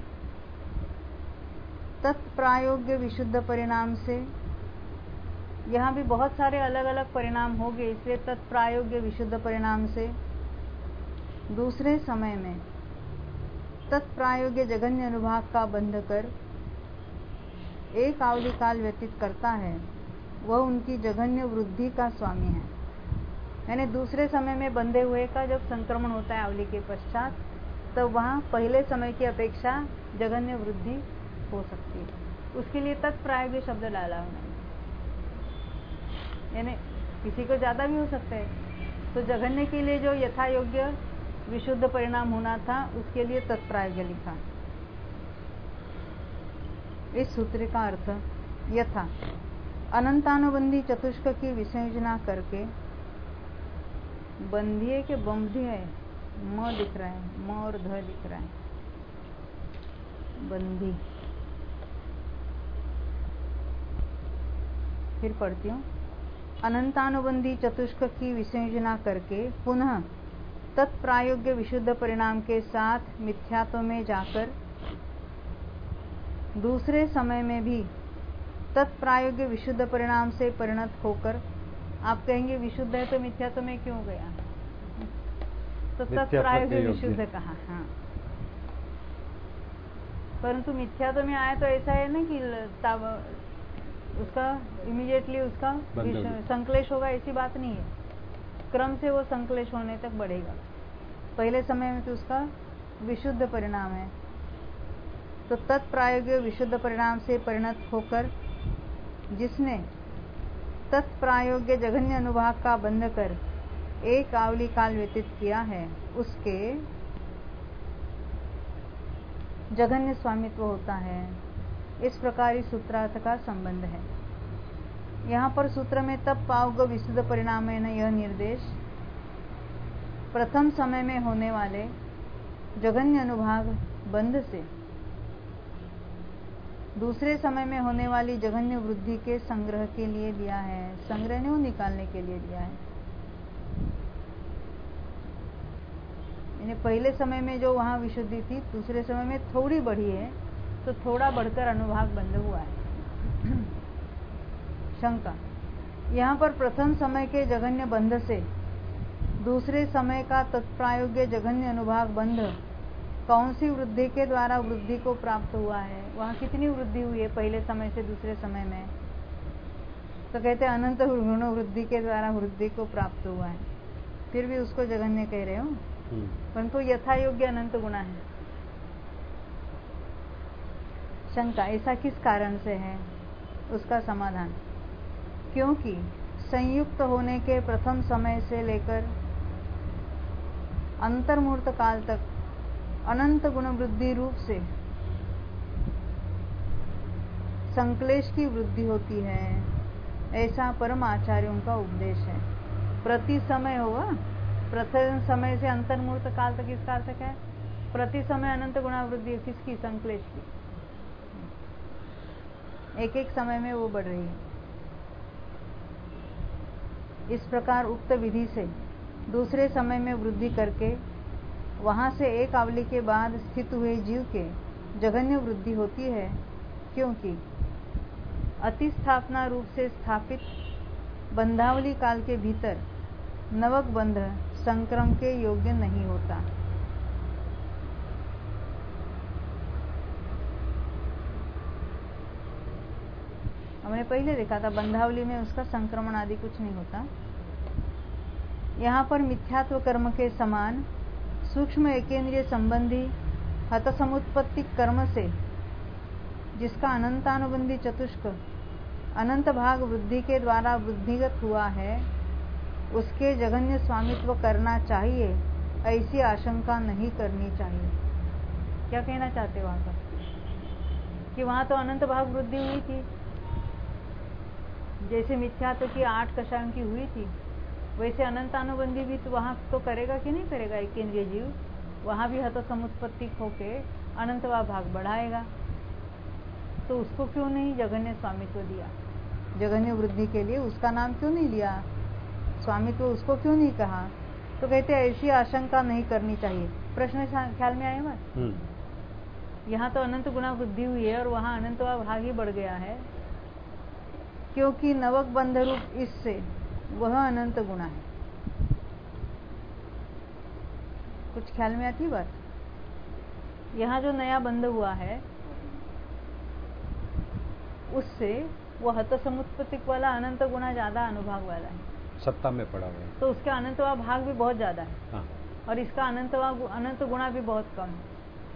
तत्प्रायोग्य विशुद्ध परिणाम से, यहाँ भी बहुत सारे अलग अलग परिणाम हो गए, इसलिए तत्प्रायोग्य विशुद्ध परिणाम से दूसरे समय में तत्प्रायोग्य जघन्य अनुभाग का बंध कर एक आवली काल व्यतीत करता है वह उनकी जघन्य वृद्धि का स्वामी है। यानी दूसरे समय में बंधे हुए का जब संक्रमण होता है आवली के पश्चात, तो वहाँ पहले समय की अपेक्षा जघन्य वृद्धि हो सकती है। उसके लिए तत्प्रायोगिक शब्द डाला उन्होंने, यानी किसी को ज्यादा भी हो सकता है। तो जघन्य के लिए जो यथा योग्य विशुद्ध परिणाम होना था उसके लिए तत्प्रायोग्य लिखा। इस सूत्र का अर्थ यथा अनंतानुबंधी चतुष्क की विसंयोजना करके, बंधिये के बंधी है, म दिख रहा है, म और ध दिख रहा है, बंधी। फिर पढ़ती हूँ। अनंतानुबंधी चतुष्क की विसंयोजना करके पुनः तत्प्रायोग्य विशुद्ध परिणाम के साथ मिथ्यात्व में जाकर दूसरे समय में भी तत्प्रायोग्य विशुद्ध परिणाम से परिणत होकर, आप कहेंगे विशुद्ध है तो मिथ्यात्व में क्यों गया? तो तत्प्रायोग्य विशुद्ध कहा, हाँ। परंतु मिथ्यात्व में आया तो ऐसा है ना कि उसका इमीडिएटली उसका संक्लेश होगा, ऐसी बात नहीं है। क्रम से वो संक्लेश होने तक बढ़ेगा। पहले समय में तो उसका विशुद्ध परिणाम है, तो तत्प्रायोग्य विशुद्ध परिणाम से परिणत होकर जिसने तत्प्रायोग्य जघन्य अनुभाग का बंध कर एक आवली काल व्यतीत किया है, उसके जघन्य स्वामित्व होता है। इस प्रकार इस सूत्रार्थ का संबंध है। यहाँ पर सूत्र में तब पावग विशुद्ध परिणाम है न, यह निर्देश प्रथम समय में होने वाले जघन्य अनुभाग बंध से दूसरे समय में होने वाली जघन्य वृद्धि के संग्रह के लिए दिया है। संग्रह ने वो निकालने के लिए दिया है। यानी पहले समय में जो वहां विशुद्धि थी, दूसरे समय में थोड़ी बढ़ी है, तो थोड़ा बढ़कर अनुभाग बंध हुआ है। शंका, यहाँ पर प्रथम समय के जघन्य बंध से दूसरे समय का तत्प्रायोग्य जघन्य अनुभाग बंध कौन सी वृद्धि के द्वारा वृद्धि को प्राप्त हुआ है? वहां कितनी वृद्धि हुई है पहले समय से दूसरे समय में? तो कहते हैं अनंत गुण वृद्धि के द्वारा वृद्धि को प्राप्त हुआ है। फिर भी उसको जघन्य कह रहे हो, परंतु यथा योग्य अनंत गुणा है। शंका, ऐसा किस कारण से है? उसका समाधान, क्योंकि संयुक्त होने के प्रथम समय से लेकर अंतर्मूर्त काल तक अनंत गुण वृद्धि रूप से संक्लेश की वृद्धि होती है, ऐसा परम आचार्यों का उपदेश है। प्रति समय होगा, प्रथम समय से अंतर्मूर्त काल तक, किस काल तक है? प्रति समय अनंत गुणा वृद्धि किसकी? संक्लेश की। एक एक समय में वो बढ़ रही है। इस प्रकार उक्त विधि से दूसरे समय में वृद्धि करके वहां से एक आवली के बाद स्थित हुए जीव के जघन्य वृद्धि होती है, क्योंकि अतिस्थापना रूप से स्थापित बंधावली काल के भीतर नवक बंध संक्रम के योग्य नहीं होता। हमने पहले देखा था बंधावली में उसका संक्रमण आदि कुछ नहीं होता। यहाँ पर मिथ्यात्व कर्म के समान सूक्ष्म एकेंद्रिय संबंधी हतसमुत्पत्ति कर्म से जिसका अनंतानुबंधी चतुष्क अनंत भाग वृद्धि के द्वारा वृद्धिगत हुआ है, उसके जघन्य स्वामित्व करना चाहिए, ऐसी आशंका नहीं करनी चाहिए। क्या कहना चाहते वहां पर? कि वहां तो अनंत भाग वृद्धि हुई थी, जैसे मिथ्यात्व की आठ कषायों की हुई थी, वैसे अनंतानुबंधी भी तो वहां तो करेगा कि नहीं करेगा? एक केंद्रीय जीव वहां भी हत समुत्पत्ति होके अनंतवा भाग बढ़ाएगा। तो उसको क्यों नहीं जघन्य स्वामित्व दिया? जघन्य वृद्धि के लिए उसका नाम क्यों नहीं लिया? स्वामित्व उसको क्यों नहीं कहा? तो कहते ऐसी आशंका नहीं करनी चाहिए। प्रश्न ख्याल में आए बात? यहाँ तो अनंत गुणा वृद्धि हुई है और वहां अनंतवा भाग ही बढ़ गया है, क्योंकि नवक बंध रूप इससे वह अनंत गुणा है। कुछ ख्याल में आती बात? यहाँ जो नया बंध हुआ है उससे वो हत समुत्पत्तिक वाला अनंत गुना ज्यादा अनुभाग वाला है, सत्ता में पड़ा हुआ है, तो उसके अनंतवा भाग भी बहुत ज्यादा है। हाँ। और इसका अनंतवा अनंत गुणा भी बहुत कम है।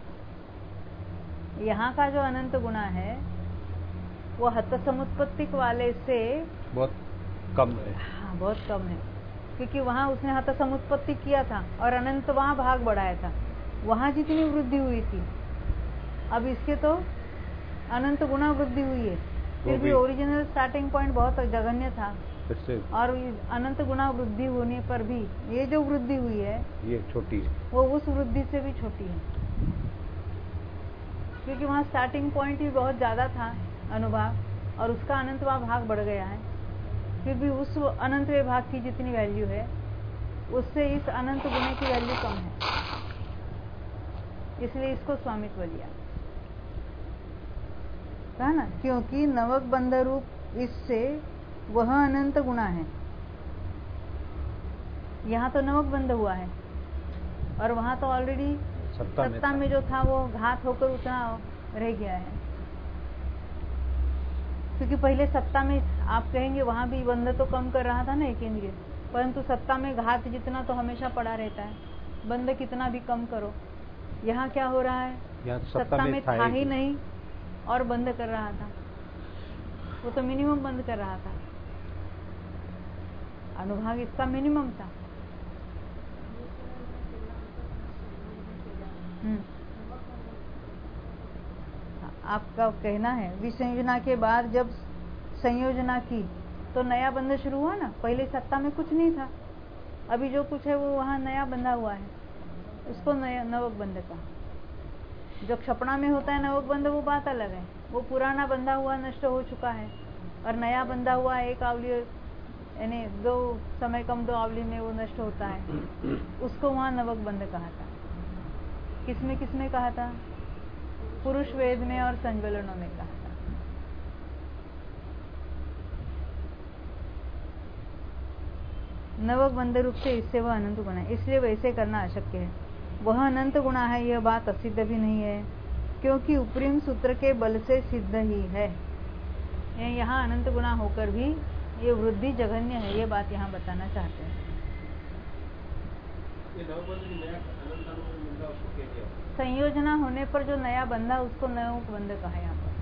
यहाँ का जो अनंत गुणा है वो हत समुत्पत्तिक वाले से बहुत कम है। हाँ, बहुत कम है, क्योंकि वहां उसने हत समुत्पत्ति किया था और अनंत वहां भाग बढ़ाया था, वहां जितनी वृद्धि हुई थी, अब इसके तो अनंत गुना वृद्धि हुई है, फिर भी ओरिजिनल स्टार्टिंग पॉइंट बहुत जघन्य था, और अनंत गुना वृद्धि होने पर भी ये जो वृद्धि हुई है ये छोटी है, वो उस वृद्धि से भी छोटी है, क्योंकि वहां स्टार्टिंग पॉइंट भी बहुत ज्यादा था अनुभाग, और उसका अनंतवा भाग बढ़ गया है, फिर भी उस अनंतवे भाग की जितनी वैल्यू है उससे इस अनंत गुणे की वैल्यू कम है, इसलिए इसको स्वामित्व लिया, कहा ना, क्योंकि नवक बंध रूप इससे वह अनंत गुणा है। यहाँ तो नवक बंध हुआ है और वहां तो ऑलरेडी सत्ता, सत्ता में, में जो था वो घात होकर उतना रह गया है, क्योंकि पहले सत्ता में आप कहेंगे वहां भी बंध तो कम कर रहा था ना एक इंद्रिय, परंतु सत्ता में घात जितना तो हमेशा पड़ा रहता है, बंध कितना भी कम करो। यहाँ क्या हो रहा है, सत्ता, सत्ता में, में था ही नहीं और बंद कर रहा था, वो तो मिनिमम बंद कर रहा था, अनुभाग इसका मिनिमम था। आपका कहना है विसंयोजना के बाद जब संयोजना की तो नया बंध शुरू हुआ ना, पहले सत्ता में कुछ नहीं था, अभी जो कुछ है वो वहां नया बंधा हुआ है, उसको नया नवक बंध का। जो क्षपणा में होता है नवक बंध वो बात अलग है, वो पुराना बंधा हुआ नष्ट हो चुका है और नया बंधा हुआ एक आवली यानी दो समय कम दो आवली में वो नष्ट होता है, उसको वहां नवक बंध कहा था। किसमें किसमें कहा था, पुरुष वेद में और संज्वलनों में कहा था। नवक बंध रूप से इससे वह अनंत गुणा है, इसलिए वैसे करना अशक्य है। वह अनंत गुणा है यह बात असिद्ध भी नहीं है, क्योंकि उपरिम सूत्र के बल से सिद्ध ही है। यहाँ अनंत गुणा होकर भी ये वृद्धि जघन्य है, ये बात यहाँ बताना चाहते हैं। संयोजना होने पर जो नया बंधा उसको नवक बंध कहा यहाँ पर।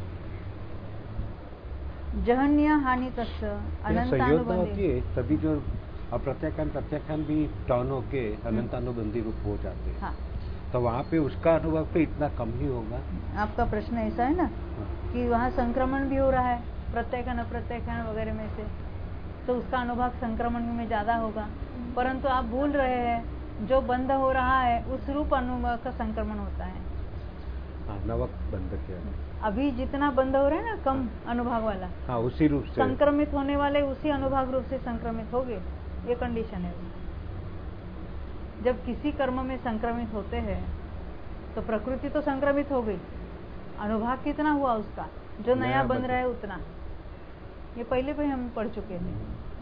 जहन्य हानि तस्य अनंतानुबंधी, तभी जो अप्रत्याख्यान प्रत्याख्यान भी टर्न होके अनंतानुबंधी रूप हो जाते हैं। हाँ। तो वहाँ पे उसका अनुभव पे इतना कम ही होगा। आपका प्रश्न ऐसा है ना, हाँ। कि वहाँ संक्रमण भी हो रहा है प्रत्याख्यान अप्रत्याख्यान वगैरह में से, तो उसका अनुभव संक्रमण में ज्यादा होगा, परंतु आप भूल रहे हैं जो बंद हो रहा है उस रूप अनुभव का संक्रमण होता है। हाँ, नवक बंध क्या है? अभी जितना बंद हो रहा है ना कम अनुभाग वाला, हाँ, उसी रूप से संक्रमित होने वाले उसी अनुभाग रूप से संक्रमित होंगे, ये कंडीशन है। जब किसी कर्म में संक्रमित होते हैं तो प्रकृति तो संक्रमित हो गई, अनुभाग कितना हुआ उसका, जो नया, नया बन रहा है उतना, ये पहले भी हम पढ़ चुके थे।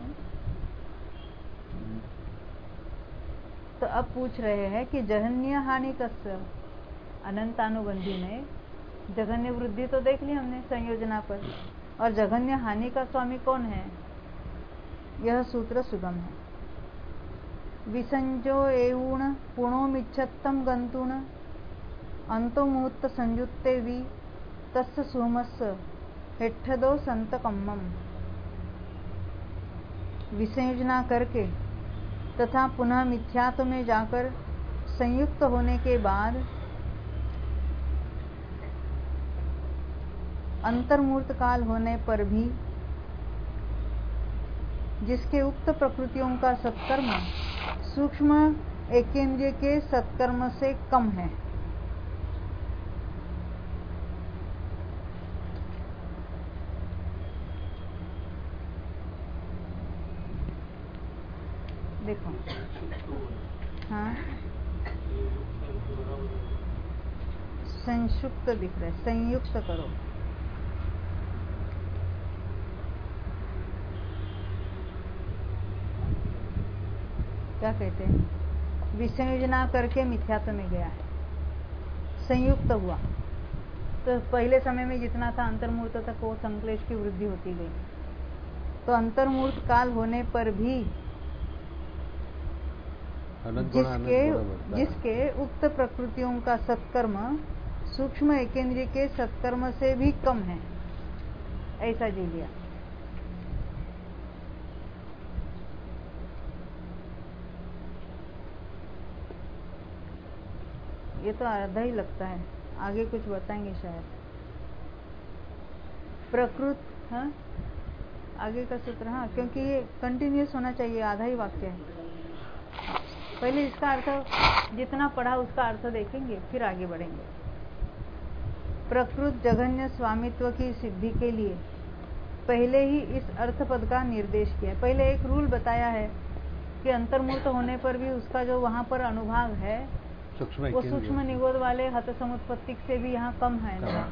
तो अब पूछ रहे हैं कि जघन्य हानि कस्य अनंतानुबंधी में जघन्य वृद्धि तो देख ली हमने संयोजना पर, और जघन्य हानि का स्वामी कौन है, यह सूत्र सुगम है। विसंजो एवुण पुणोमिच्छत्तम गंतुण अंतो मुहूर्त संयुक्ते वि तस्य सोमस्य हेठदो संतकम्मम। विसंयोजना करके तथा पुनः मिथ्यात्व में जाकर संयुक्त होने के बाद अंतर्मूर्त काल होने पर भी जिसके उक्त प्रकृतियों का सत्कर्म सूक्ष्म एकेंद्रिय के सत्कर्म से कम है, देखो हाँ संयुक्त दिख रहा है, संयुक्त करो। क्या कहते हैं, विसंयोजना करके मिथ्यात्व में गया है, संयुक्त हुआ, तो पहले समय में जितना था अंतर्मूर्त तक वो संक्लेश की वृद्धि होती गई। तो अंतर्मूर्त काल होने पर भी जिसके जिसके उक्त प्रकृतियों का सत्कर्म सूक्ष्म एकेंद्रीय के सत्कर्म से भी कम है, ऐसा जी लिया। ये तो आधा ही लगता है, आगे कुछ बताएंगे शायद। प्रकृत हाँ आगे का सूत्र, हाँ क्योंकि ये कंटिन्यूस होना चाहिए, आधा ही वाक्य है। पहले इसका अर्थ जितना पढ़ा उसका अर्थ देखेंगे, फिर आगे बढ़ेंगे। प्रकृत जघन्य स्वामित्व की सिद्धि के लिए पहले ही इस अर्थ पद का निर्देश किया। पहले एक रूल बताया है कि अंतर्मूर्त होने पर भी उसका जो वहां पर अनुभाग है वो सूक्ष्म निगोद वाले हत समुत्पत्तिक से भी यहाँ कम है ना,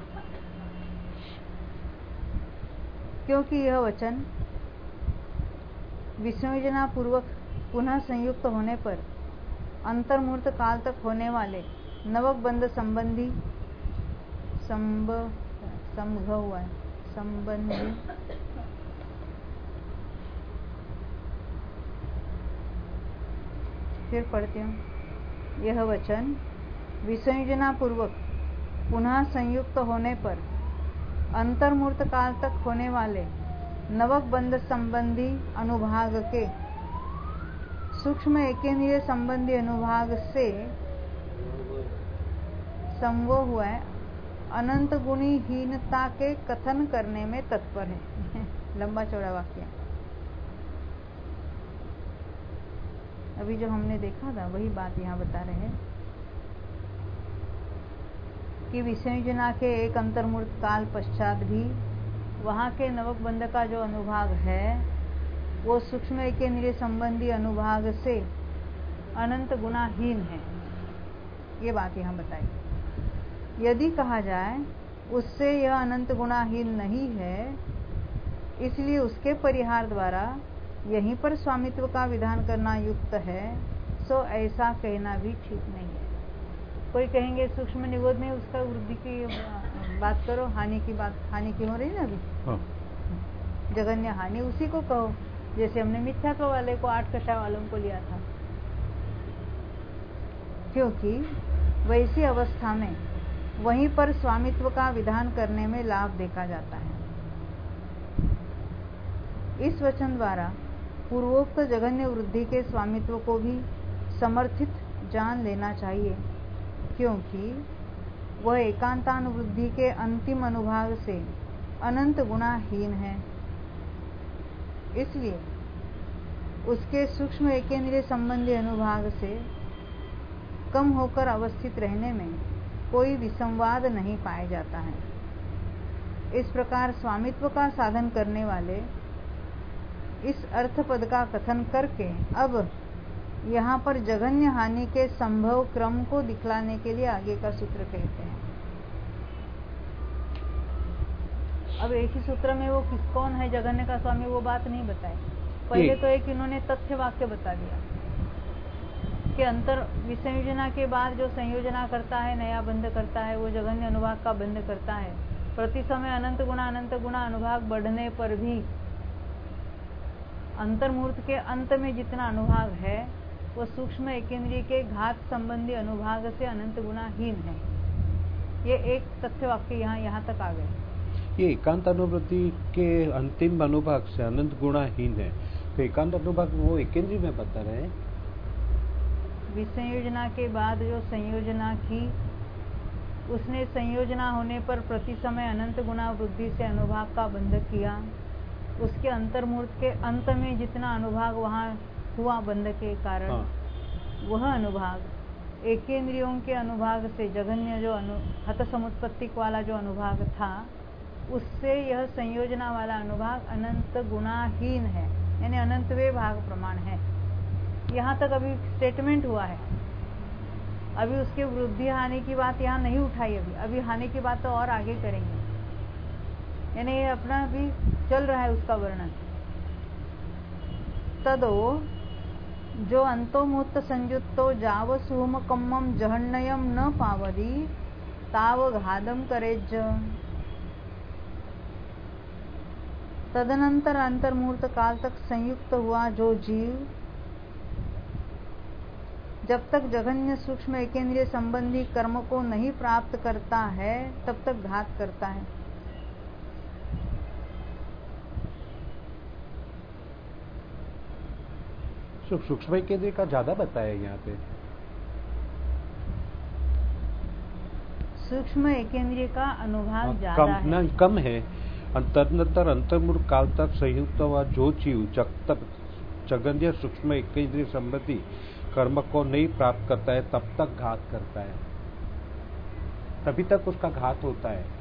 क्योंकि यह वचन विसंयोजना पूर्वक पुनः संयुक्त होने पर अंतर्मूर्त काल तक होने वाले नवक बंध संबंधी संब संभव हुआ है संबंधी फिर पढ़ती हूँ। यह वचन विसंयोजना पूर्वक पुनः संयुक्त होने पर अंतर्मूर्त काल तक होने वाले नवक बंध संबंधी अनुभाग के सूक्ष्म एकेंद्रीय संबंधी अनुभाग से संभव हुआ है अनंत गुणी हीनता के कथन करने में तत्पर है। लंबा चौड़ा वाक्य। अभी जो हमने देखा था वही बात यहाँ बता रहे हैं कि विसंयोजना के एक अंतर्मूर्त काल पश्चात भी वहाँ के नवक बंध का जो अनुभाग है वो सूक्ष्म एकेंद्रीय संबंधी अनुभाग से अनंत गुणाहीन है। ये बात यहाँ बताई। यदि कहा जाए उससे यह अनंत गुणाहीन नहीं है, इसलिए उसके परिहार द्वारा यहीं पर स्वामित्व का विधान करना युक्त है, सो ऐसा कहना भी ठीक नहीं है। कोई कहेंगे सूक्ष्म निगोद में उसका वृद्धि की बात करो, हानि की बात, हानि की हो रही ना अभी, हाँ। जघन्य हानि उसी को कहो, जैसे हमने मिथ्यात्व वाले को आठ कषाय वालों को लिया था, क्योंकि वैसी अवस्था में वहीं पर स्वामित्व का विधान करने में लाभ देखा जाता है। इस वचन द्वारा पूर्वोक्त जघन्य वृद्धि के स्वामित्व को भी समर्थित जान लेना चाहिए, क्योंकि वह एकांतानुवृद्धि के अंतिम अनुभाग से अनंत गुणाहीन है। इसलिए उसके सूक्ष्म एकेंद्रीय संबंधी अनुभाग से कम होकर अवस्थित रहने में कोई विसंवाद नहीं पाया जाता है। इस प्रकार स्वामित्व का साधन करने वाले इस अर्थ पद का कथन करके अब यहाँ पर जघन्य हानि के संभव क्रम को दिखलाने के लिए आगे का सूत्र कहते हैं। अब एक ही सूत्र में वो किस कौन है जघन्य का स्वामी वो बात नहीं बताई। पहले तो एक इन्होंने तथ्य वाक्य बता दिया कि अंतर विसंयोजना के बाद जो संयोजना करता है, नया बंध करता है, वो जघन्य अनुभाग का बंध करता है। प्रति समय अनंत गुणा अनंत गुणा अनुभाग बढ़ने पर भी अंतर्मूर्त के अंत में जितना अनुभाग है वो सूक्ष्म एकेंद्रीय के घात संबंधी अनुभाग से अनंत गुणाहीन है। ये एक तथ्य वाक्य यहाँ यहाँ तक आ गए। ये एकांत अनुवृत्ति के अंतिम अनुभाग से अनंत गुणाहीन है, तो एकांत अनुभाग वो एकेंद्रीय में बता रहे हैं। विसंयोजना के बाद जो संयोजना की, उसने संयोजना होने पर प्रति समय अनंत गुणा वृद्धि से अनुभाग का बंध किया। उसके अंतर्मूर्त के अंत में जितना अनुभाग वहाँ हुआ बंध के कारण, हाँ। वह अनुभाग एकेंद्रियों के अनुभाग से जघन्य जो अनु हत समुत्पत्तिक वाला जो अनुभाग था, उससे यह संयोजना वाला अनुभाग अनंत गुणाहीन है, यानी अनंतवे भाग प्रमाण है। यहाँ तक अभी स्टेटमेंट हुआ है। अभी उसके वृद्धि हानि की बात यहाँ नहीं उठाई। अभी अभी हानि की बात तो और आगे करेंगे, यानी ये अपना भी चल रहा है उसका वर्णन। तदो जो अंतोमुत्त संयुक्तो जाव सुम कम्मम जहन्नयम न पावदी ताव घादम करेज। तदनंतर अंतर्मुहूर्त काल तक संयुक्त हुआ जो जीव जब तक जघन्य सूक्ष्म एकेंद्रिय संबंधी कर्म को नहीं प्राप्त करता है तब तक घात करता है। सूक्ष्म एकेंद्रिय का ज्यादा बताया यहाँ पे। सूक्ष्म एकेंद्रिय का अनुभाग ज्यादा कम, है। न, कम है। तदनंतर अंतर्मुहूर्त काल तक संयुक्त हुआ जो जीव जब तक जघन्य सूक्ष्म एकेंद्रिय संबंधी कर्म को नहीं प्राप्त करता है तब तक घात करता है, तभी तक उसका घात होता है।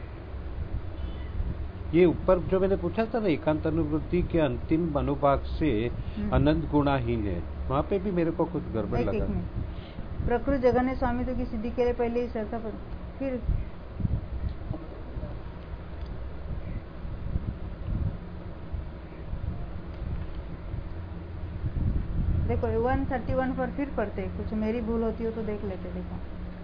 ये ऊपर जो मैंने पूछा था ना, एकांत अनुवृत्ति के अंतिम अनुभाग से अनंत गुणाहीन है, वहां पे भी मेरे को कुछ गड़बड़ लगा। प्रकृति जघन्य स्वामित्व की सिद्धि के लिए पहले ही शर्त पर फिर देखो वन थर्टी वन पर फिर पढ़ते, कुछ मेरी भूल होती हो तो देख लेते। देखो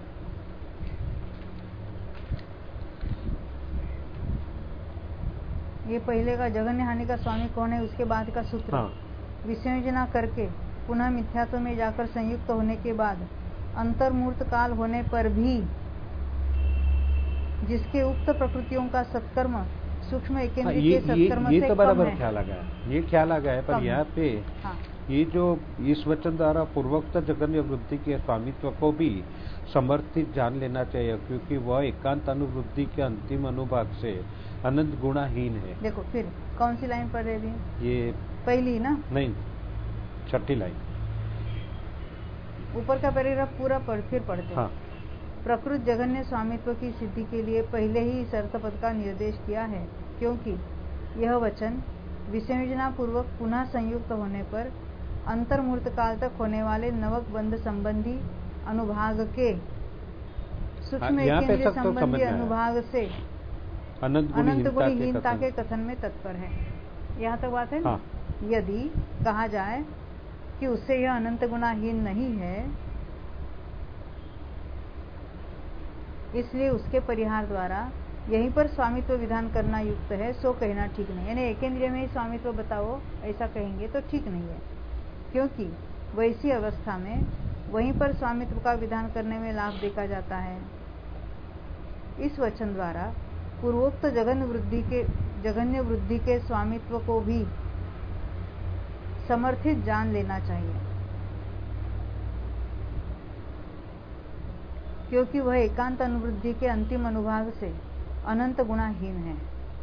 ये पहले का जघन्य हानि का स्वामी कौन है, उसके बाद का सूत्र। हाँ। विसंयोजना करके पुनः मिथ्यात्व में जाकर संयुक्त होने के बाद अंतर्मूर्त काल होने पर भी जिसके उक्त प्रकृतियों का सत्कर्म सूक्ष्म एकेंद्रिय के सत्कर्म ये, ये से तो कम बराबर है। ख्याल आ गया, ये ख्याल आ गया है, पर यहाँ पे हाँ। ये जो इस वचन द्वारा पूर्वोक्त जघन्य वृत्ति के स्वामित्व को भी समर्थित जान लेना चाहिए, क्योंकि वह एकांत अनुवृत्ति के अंतिम अनुभाग से अनंत गुणाहीन है। देखो फिर कौन सी लाइन पढ़ रहे भी? ये पहली ना? नहीं, छठी लाइन, ऊपर का पैराग्राफ पूरा पढ़ फिर पढ़ते। हाँ। प्रकृति जघन्य स्वामित्व की सिद्धि के लिए पहले ही शर्त पद का निर्देश किया है, क्योंकि यह वचन विसंयोजना पूर्वक पुनः संयुक्त होने पर अंतर्मूर्त काल तक होने वाले नवक बंध संबंधी अनुभाग के सूक्ष्म एकेंद्रिय संबंधी अनुभाग से अनंत गुणहीनता के कथन में तत्पर है। यहाँ तक बात है ना? हाँ। यदि कहा जाए कि उससे यह अनंत गुणाहीन नहीं है, इसलिए उसके परिहार द्वारा यहीं पर स्वामित्व विधान करना युक्त है, सो कहना ठीक नहीं। यानी एकेंद्रिय में ही स्वामित्व बताओ ऐसा कहेंगे तो ठीक नहीं है, क्योंकि वैसी अवस्था में वहीं पर स्वामित्व का विधान करने में लाभ देखा जाता है। इस वचन द्वारा पूर्वोक्त जघन्य वृद्धि के जघन्य वृद्धि के स्वामित्व को भी समर्थित जान लेना चाहिए, क्योंकि वह एकांत अनुवृद्धि के अंतिम अनुभाग से अनंत गुणाहीन है।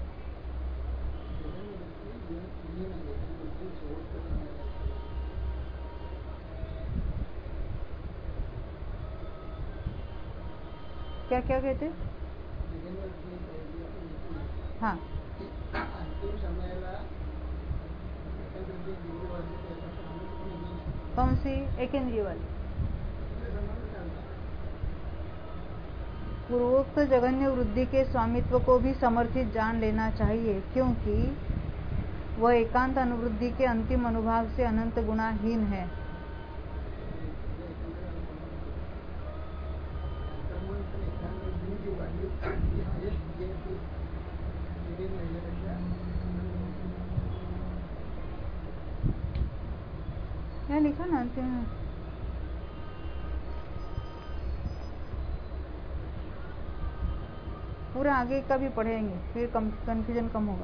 क्या क्या कहते? हाँ, कौन सी? एकेंद्रिय वाली। पूर्वोक्त जघन्य वृद्धि के स्वामित्व को भी समर्थित जान लेना चाहिए, क्योंकि वह एकांत अनुवृद्धि के अंतिम अनुभाग से अनंत गुणाहीन है। क्या लिखा ना अंतिम में? पूरा आगे का भी पढ़ेंगे, फिर कंफ्यूजन कम होगा।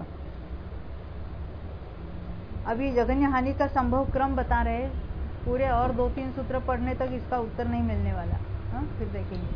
अभी जघन्य हानि का संभव क्रम बता रहे, पूरे और दो तीन सूत्र पढ़ने तक इसका उत्तर नहीं मिलने वाला। हा? फिर देखेंगे।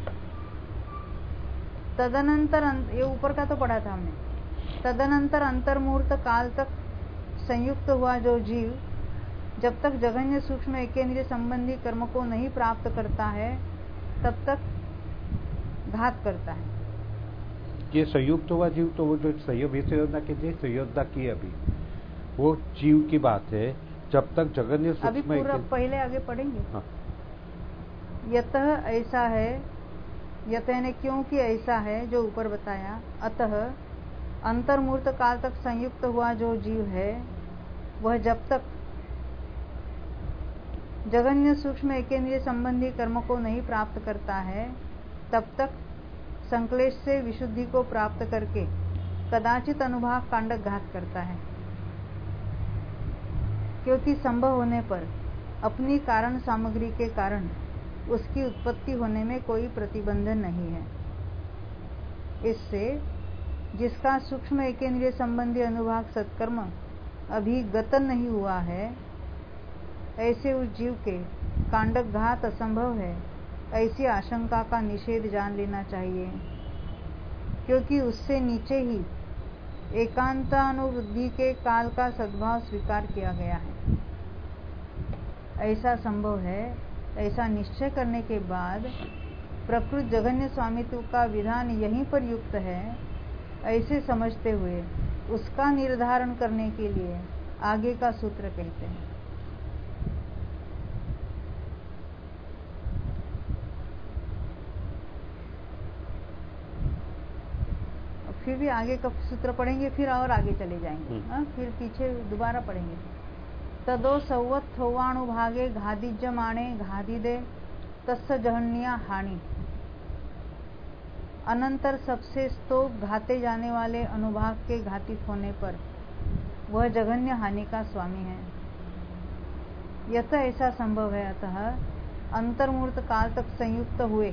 तदनंतर, ये ऊपर का तो पढ़ा था हमने। तदनंतर अंतर्मुहूर्त काल तक संयुक्त हुआ जो जीव जब तक जघन्य सूक्ष्म एकेंद्रिय संबंधी कर्म को नहीं प्राप्त करता है तब तक घात करता है। ये संयुक्त हुआ जीव, तो वो जो संयोजना के लिए संयोजना की अभी वो जीव की बात है, जब तक जघन्य सूक्ष्म अभी पूरा पहले आगे पढ़ेंगे। हाँ। यतः ऐसा है, यतः ने क्योंकि ऐसा है जो ऊपर बताया, अतः अंतर्मूर्त काल तक संयुक्त हुआ जो जीव है वह जब तक जघन्य सूक्ष्म एकेंद्रिय संबंधी कर्म को नहीं प्राप्त करता है तब तक संक्लेश से विशुद्धि को प्राप्त करके कदाचित अनुभाग कांडक घात करता है, क्योंकि संभव होने पर अपनी कारण सामग्री के कारण उसकी उत्पत्ति होने में कोई प्रतिबंध नहीं है। इससे जिसका सूक्ष्म एकेंद्रिय संबंधी अनुभाग सत्कर्म अभी गतन नहीं हुआ है, ऐसे उस जीव के कांडक घात असंभव है, ऐसी आशंका का निषेध जान लेना चाहिए, क्योंकि उससे नीचे ही एकांतानुवृद्धि के काल का सद्भाव स्वीकार किया गया है। ऐसा संभव है, ऐसा निश्चय करने के बाद प्रकृत जगन्य स्वामित्व का विधान यहीं पर युक्त है, ऐसे समझते हुए उसका निर्धारण करने के लिए आगे का सूत्र कहते हैं। फिर भी आगे का सूत्र पढ़ेंगे, फिर और आगे चले जाएंगे। आ, फिर पीछे दोबारा पढ़ेंगे। तदो संवत् थोवाणुभागे घादिज्यमाणे घादिदे तस्य जहन्या हानि। अनंतर सबसे स्तोक घाते जाने वाले अनुभाग के घातित होने पर वह जघन्य हानि का स्वामी है। यत ऐसा संभव है, अतः अंतर्मूर्त काल तक संयुक्त हुए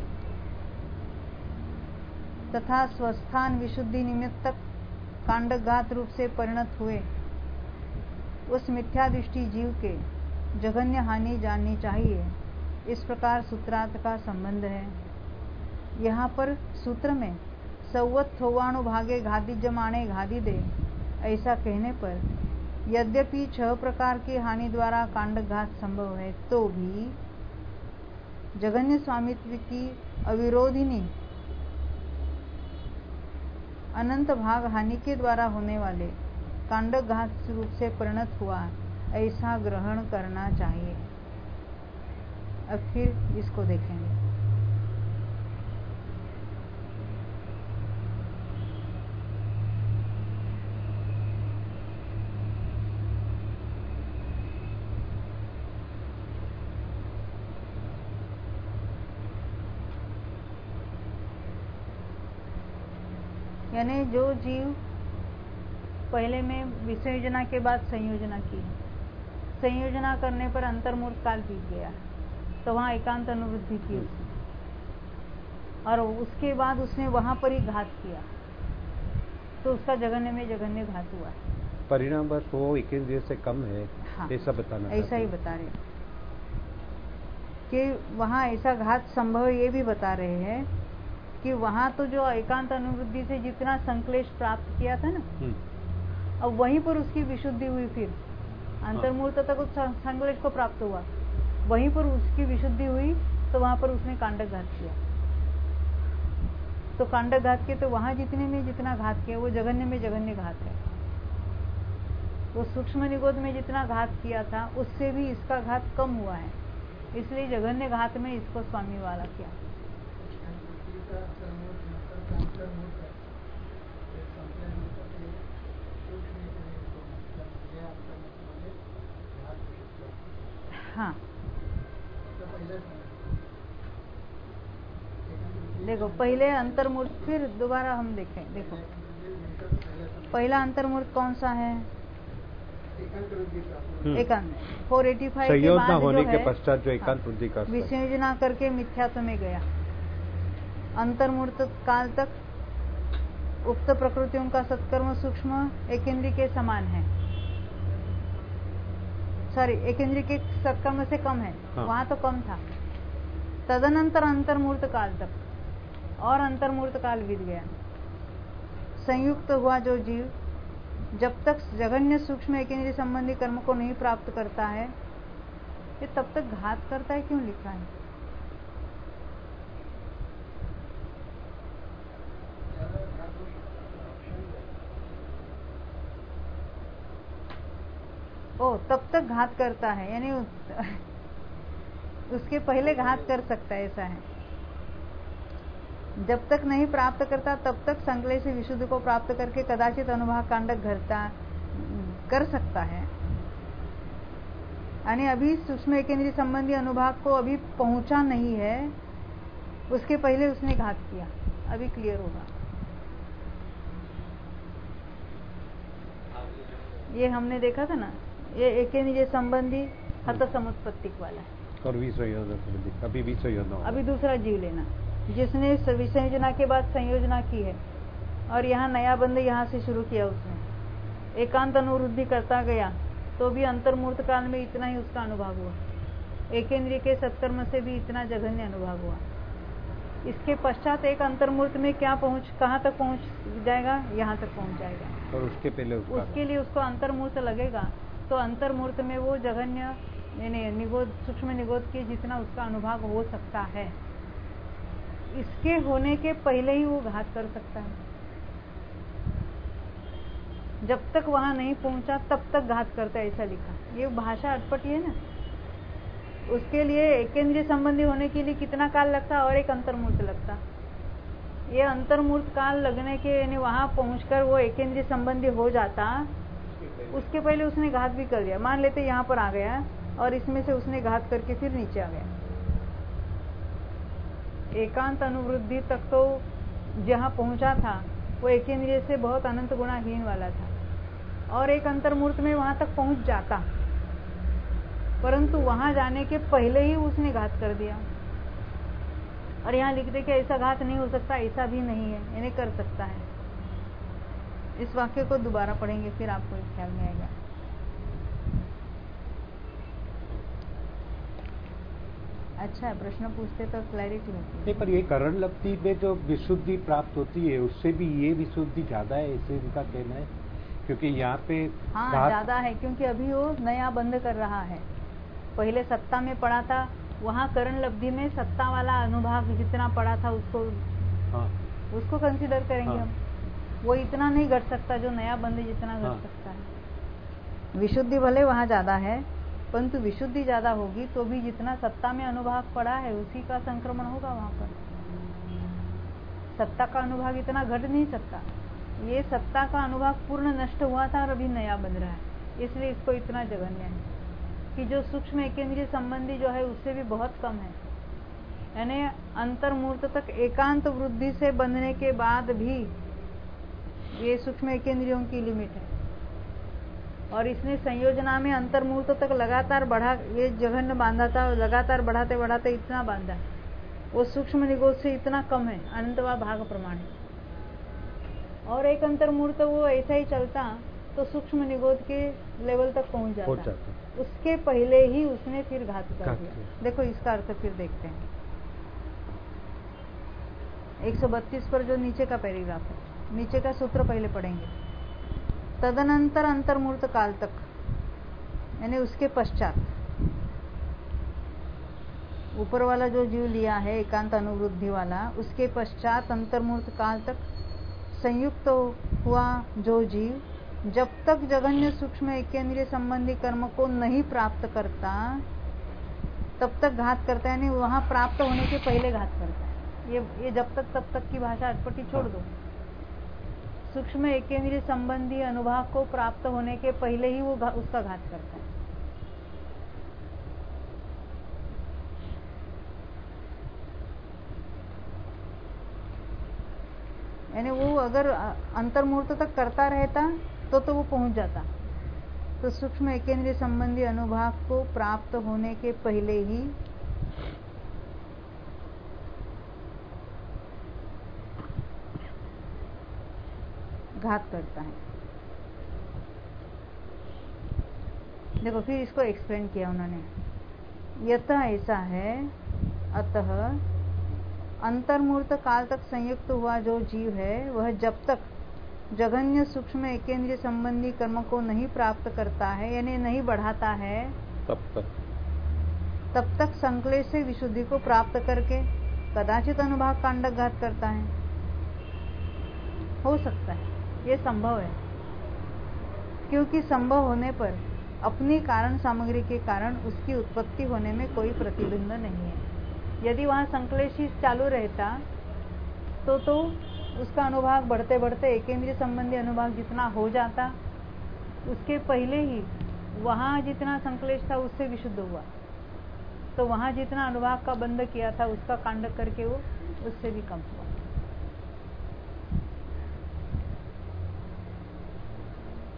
तथा स्वस्थान विशुद्धि निमित्त तक कांडघात रूप से परिणत हुए उस मिथ्या दृष्टि जीव के जघन्य हानि जाननी चाहिए। इस प्रकार सूत्रार्थ का संबंध है। यहाँ पर सूत्र में संवत् थोवाणुभागे घादिज्यमाणे घादिदे ऐसा कहने पर यद्यपि छह प्रकार की हानि द्वारा कांडघात संभव है, तो भी जघन्य स्वामित्व की अविरोधिनी अनंत भाग हानि के द्वारा होने वाले कांडघात रूप से परिणत हुआ, ऐसा ग्रहण करना चाहिए। अब फिर इसको देखेंगे। यानी जो जीव पहले में विसंयोजना के बाद संयोजना की, संयोजना करने पर अंतर्मूर्त काल बीत गया, तो वहाँ एकांत अनुवृद्धि की उसने, और उसके बाद उसने वहां पर ही घात किया, तो उसका जघन्य में जघन्य घात हुआ। परिणाम बस वो एकेंद्रिय से कम है। हाँ, ऐसा बताना, ऐसा ही बता रहे कि वहाँ ऐसा घात संभव, ये भी बता रहे हैं कि वहां तो जो एकांत अनुवृद्धि से जितना संक्लेश प्राप्त किया था ना, अब वहीं पर उसकी विशुद्धि हुई। फिर अंतर्मूर्त तक उस संक्लेश को प्राप्त हुआ, वहीं पर उसकी विशुद्धि हुई, तो वहां पर उसने कांडक घात किया। तो कांडक घात के तो वहां जितने में जितना घात किया वो जघन्य में जघन्य घात है। वो सूक्ष्म निगोद में जितना घात किया था उससे भी इसका घात कम हुआ है, इसलिए जघन्य घात में इसको स्वामी वाला किया। हाँ, देखो पहले अंतर्मूर्त, फिर दोबारा हम देखें। देखो पहला अंतर्मूर्त कौन सा है? एकांत। फोर एटी फाइव के बाद होने जो के है, पश्चात जो एकांत वृद्धि का विसंयोजना करके मिथ्यात्व में गया, अंतर्मूर्त काल तक उक्त प्रकृतियों का सत्कर्म सूक्ष्म एकेंद्री के समान है, सॉरी एकेंद्री के सत्कर्म से कम है। हाँ। वहां तो कम था। तदनंतर अंतर्मूर्त काल तक, और अंतर्मूर्त काल बीत गया। संयुक्त हुआ जो जीव जब तक जघन्य सूक्ष्म एकेंद्रीय संबंधी कर्म को नहीं प्राप्त करता है, ये तब तक घात करता है। क्यों लिखा है? ओ, तब तक घात करता है, यानी उसके पहले घात कर सकता है, ऐसा है। जब तक नहीं प्राप्त करता तब तक संक्लेश से विशुद्ध को प्राप्त करके कदाचित अनुभाग कांडक घरता कर सकता है। यानी अभी सूक्ष्म एकेंद्रीय संबंधी अनुभाग को अभी पहुंचा नहीं है, उसके पहले उसने घात किया, अभी क्लियर होगा। ये हमने देखा था ना, ये एकेंद्रिय संबंधी हत समुत्पत्तिक वाला है और विसंयोजन, अभी विसंयोजन, अभी दूसरा जीव लेना जिसने विसंयोजना के बाद संयोजना की है और यहाँ नया बंध यहाँ से शुरू किया उसने, एकांत अनुवृद्धि करता गया तो भी अंतर्मूर्त काल में इतना ही उसका अनुभव हुआ, एकेंद्रिय के सत्कर्म से भी इतना जघन्य अनुभव हुआ। इसके पश्चात एक अंतर्मूर्त में क्या पहुंच, कहाँ तक पहुंच जाएगा, यहाँ तक पहुंच जाएगा, और उसके पहले उसका उसके लिए उसको अंतर्मूर्त लगेगा। तो अंतर्मूर्त में वो जघन्य यानी निगोद, सूक्ष्म निगोद के जितना उसका अनुभव हो सकता है, इसके होने के पहले ही वो घात कर सकता है। जब तक वहां नहीं पहुंचा तब तक घात करता है, ऐसा लिखा। ये भाषा अटपटी है ना। उसके लिए एकेंद्रीय संबंधी होने के लिए कितना काल लगता और एक अंतर्मूर्त लगता। ये अंतर्मूर्त काल लगने के यानी वहां पहुंचकर वो एकेंद्रीय संबंधी हो जाता, उसके पहले उसने घात भी कर दिया। मान लेते यहाँ पर आ गया और इसमें से उसने घात करके फिर नीचे आ गया। एकांत अनुवृद्धि तक तो जहां पहुंचा था वो एकेंद्रिय से बहुत अनंत गुणाहीन वाला था, और एक अंतर्मूर्त में वहां तक पहुंच जाता, परंतु वहां जाने के पहले ही उसने घात कर दिया। और यहाँ लिखते कि ऐसा घात नहीं हो सकता, ऐसा भी नहीं है, इन्हें कर सकता है। इस वाक्य को दोबारा पढ़ेंगे फिर आपको इस ख्याल में आएगा। अच्छा है, प्रश्न पूछते तो क्लैरिटी होती है। नहीं, पर ये करण लब्धि में जो विशुद्धि प्राप्त होती है उससे भी ये विशुद्धि ज्यादा है, ऐसे इनका कहना है, क्योंकि यहाँ पे हाँ ज्यादा है, क्योंकि अभी वो नया बंद कर रहा है। पहले सत्ता में पड़ा था, वहाँ करण लब्धि में सत्ता वाला अनुभव जितना पड़ा था उसको हाँ। उसको कंसीडर करेंगे हाँ। हम। वो इतना नहीं घट सकता जो नया बंद जितना घट हाँ। सकता है। विशुद्धि भले वहाँ ज्यादा है, परंतु विशुद्धि ज्यादा होगी तो भी जितना सत्ता में अनुभव पड़ा है उसी का संक्रमण होगा वहां पर। सत्ता का अनुभव इतना घट नहीं सकता। ये सत्ता का अनुभव पूर्ण नष्ट हुआ था और अभी नया बन रहा है, इसलिए इसको इतना जघन्य है कि जो सूक्ष्म एकेंद्रीय संबंधी जो है उससे भी बहुत कम है। यानी अंतर्मूर्त तक एकांत वृद्धि से बंधने के बाद भी ये सूक्ष्म एकेंद्रियों की लिमिट है, और इसने संयोजना में अंतर्मूर्त तक लगातार बढ़ा, ये जघन्य बांधा था, लगातार बढ़ाते बढ़ाते इतना बांधा, वो सूक्ष्म निगोद से इतना कम है, अनंतवा भाग प्रमाण है। और एक अंतर्मूर्त वो ऐसा ही चलता तो सूक्ष्म निगोद के लेवल तक पहुंच जाता, पहुंच जाता। उसके पहले ही उसने फिर घात कर दिया। देखो इसका अर्थ फिर देखते हैं। एक सौ बत्तीस पर जो नीचे का पैराग्राफ है, नीचे का सूत्र पहले पढ़ेंगे। तदनंतर अंतर्मूर्त काल तक, यानी उसके पश्चात, ऊपर वाला जो जीव लिया है एकांत अनुवृद्धि वाला, उसके पश्चात अंतर्मूर्त काल तक संयुक्त हुआ जो जीव जब तक जघन्य सूक्ष्म एकेंद्रीय संबंधी कर्म को नहीं प्राप्त करता तब तक घात करता है, यानी वहां प्राप्त होने के पहले घात करता है। ये ये जब तक तब तक की भाषा अटपटी छोड़ दो। सूक्ष्म एकेंद्रीय संबंधी अनुभव को प्राप्त होने के पहले ही वो घा, उसका घात करता है। यानी वो अगर अंतर्मूर्त तक करता रहता तो तो वो पहुंच जाता। तो सूक्ष्म एकेंद्रीय संबंधी अनुभव को प्राप्त होने के पहले ही घात करता है। देखो फिर इसको एक्सप्लेन किया उन्होंने। यतः ऐसा है, अतः अंतर्मूर्त काल तक संयुक्त हुआ जो जीव है वह जब तक जघन्य सूक्ष्म एकेंद्रीय संबंधी कर्म को नहीं प्राप्त करता है, यानी नहीं बढ़ाता है, तब तक तब तक संक्लेश से विशुद्धि को प्राप्त करके कदाचित अनुभाग कांडक घात करता है। हो सकता है, ये संभव है, क्योंकि संभव होने पर अपनी कारण सामग्री के कारण उसकी उत्पत्ति होने में कोई प्रतिबंध नहीं है। यदि वहां संक्लेश ही चालू रहता तो तो उसका अनुभाग बढ़ते बढ़ते एकेंद्रीय संबंधी अनुभाग जितना हो जाता, उसके पहले ही वहां जितना संक्लेश था उससे विशुद्ध हुआ, तो वहां जितना अनुभाग का बंध किया था उसका कांडक करके वो उससे भी कम हुआ।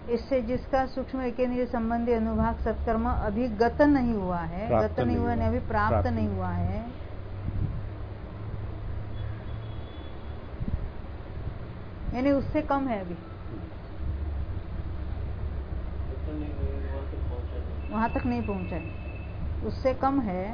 इससे जिसका सूक्ष्म एकेंद्रिय संबंधी अनुभाग सत्कर्म अभी गत नहीं हुआ है, गत नहीं हुआ है, अभी प्राप्त नहीं हुआ है, यानी उससे कम है, अभी वहां तक नहीं पहुंचा है, उससे कम है,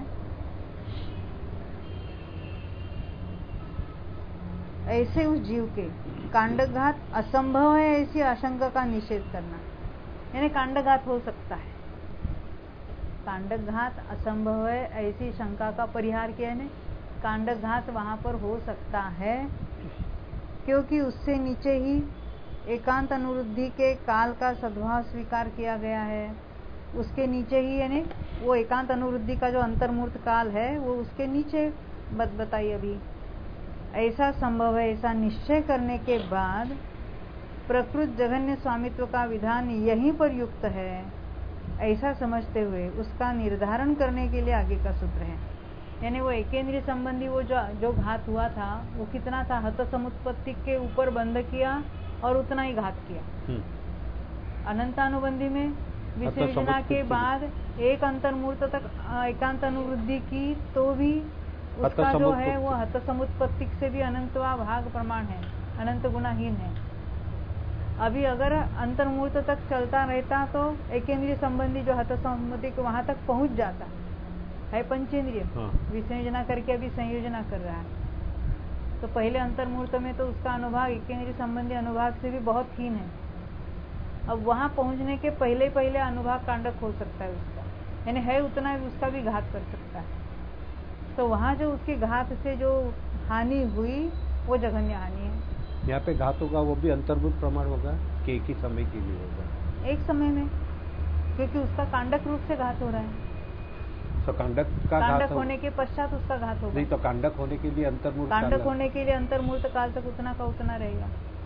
ऐसे उस जीव के कांडघात असंभव है ऐसी आशंका का निषेध करना। यानी कांडघात हो सकता है, कांडघात असंभव है ऐसी शंका का परिहार किया है। कांडघात वहां पर हो सकता है क्योंकि उससे नीचे ही एकांत अनुरुद्धि के काल का सद्भाव स्वीकार किया गया है। उसके नीचे ही यानी वो एकांत अनुरुद्धि का जो अंतर्मूर्त काल है वो उसके नीचे बत बताई। अभी ऐसा संभव है ऐसा निश्चय करने के बाद प्रकृत जघन्य स्वामित्व का विधान यहीं पर युक्त है ऐसा समझते हुए उसका निर्धारण करने के लिए आगे का सूत्र है। यानी वो एकेंद्रीय संबंधी वो जो जो घात हुआ था वो कितना था, हत समुत्पत्ति के ऊपर बंद किया और उतना ही घात किया। अनंतानुबंधी में विसर्जना के बाद एक अंतर्मूर्त तक एकांत अनुवृद्धि की तो भी उसका जो है वो हत समुत्पत्ति से भी अनंतवा भाग प्रमाण है, अनंत गुणाहीन है। अभी अगर अंतर्मूर्त तक चलता रहता तो एकेंद्रीय संबंधी जो हत सम्मति को वहां तक पहुंच जाता है। पंचेंद्रिय हाँ। विसंयोजना करके अभी संयोजना कर रहा है तो पहले अंतर्मूर्त में तो उसका अनुभाग एकेंद्रीय संबंधी अनुभाग से भी बहुत हीन है। अब वहां पहुंचने के पहले पहले अनुभाग कांडक हो सकता है उसका, यानी है उतना भी उसका भी घात कर सकता है। तो वहां जो उसके घात से जो हानि हुई वो जघन्य हानि है। यहाँ पे घात होगा वो भी अंतर्भूत प्रमाण होगा कि एक ही समय के लिए होगा? एक समय में, क्योंकि उसका कांडक रूप से घात हो रहा है। तो कांडक का कांडक होने के पश्चात उसका घात होगा। नहीं तो कांडक होने के लिए अंतर्मूर्त कांडक होने के लिए अंतर्मूर्त काल तक उतना का उतना रहेगा।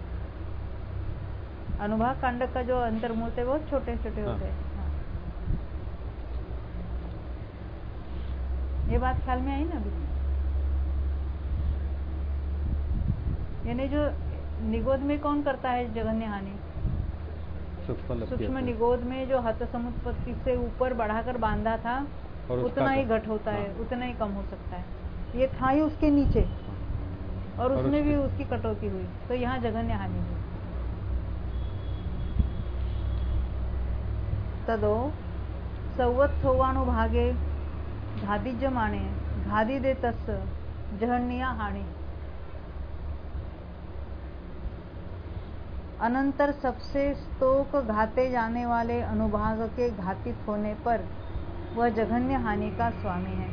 अनुभाग कांडक का जो अंतर्मूर्त है बहुत छोटे छोटे हाँ। होते हैं। हाँ। ये बात ख्याल में आई ना अभी? यानी जो निगोद में कौन करता है जघन्य हानि? सूक्ष्म निगोद में जो हत समुत्पत्ति से ऊपर बढ़ाकर बांधा था उतना ही घट होता है, उतना ही कम हो सकता है। ये था ही उसके नीचे और उसमें भी उसकी कटौती हुई तो यहाँ जघन्य हानि हुई। तदो संवत्सोवानुभागे घादिज्यमाने घादी दे तस् जहन्या हानि। अनंतर सबसे स्तोक घाते जाने वाले अनुभाग के घातित होने पर वह जघन्य हानि का स्वामी है।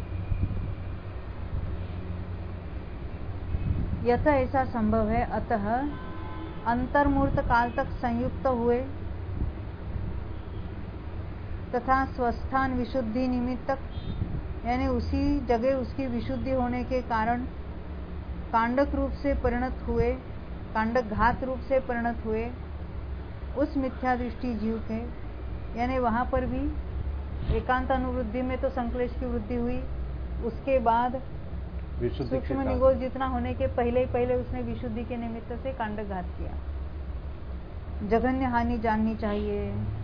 यथा ऐसा संभव है, अतः अंतर्मूर्त काल तक संयुक्त हुए तथा स्वस्थान विशुद्धि निमित्तक यानी उसी जगह उसकी विशुद्धि होने के कारण कांडक रूप से परिणत हुए, कांडक घात रूप से परिणत हुए उस मिथ्या दृष्टि जीव के, यानी वहां पर भी एकांत अनुवृद्धि में तो संक्लेश की वृद्धि हुई, उसके बाद सूक्ष्म निगोद जितना होने के पहले ही पहले उसने विशुद्धि के निमित्त से कांडक घात किया। जघन्य हानि जाननी चाहिए।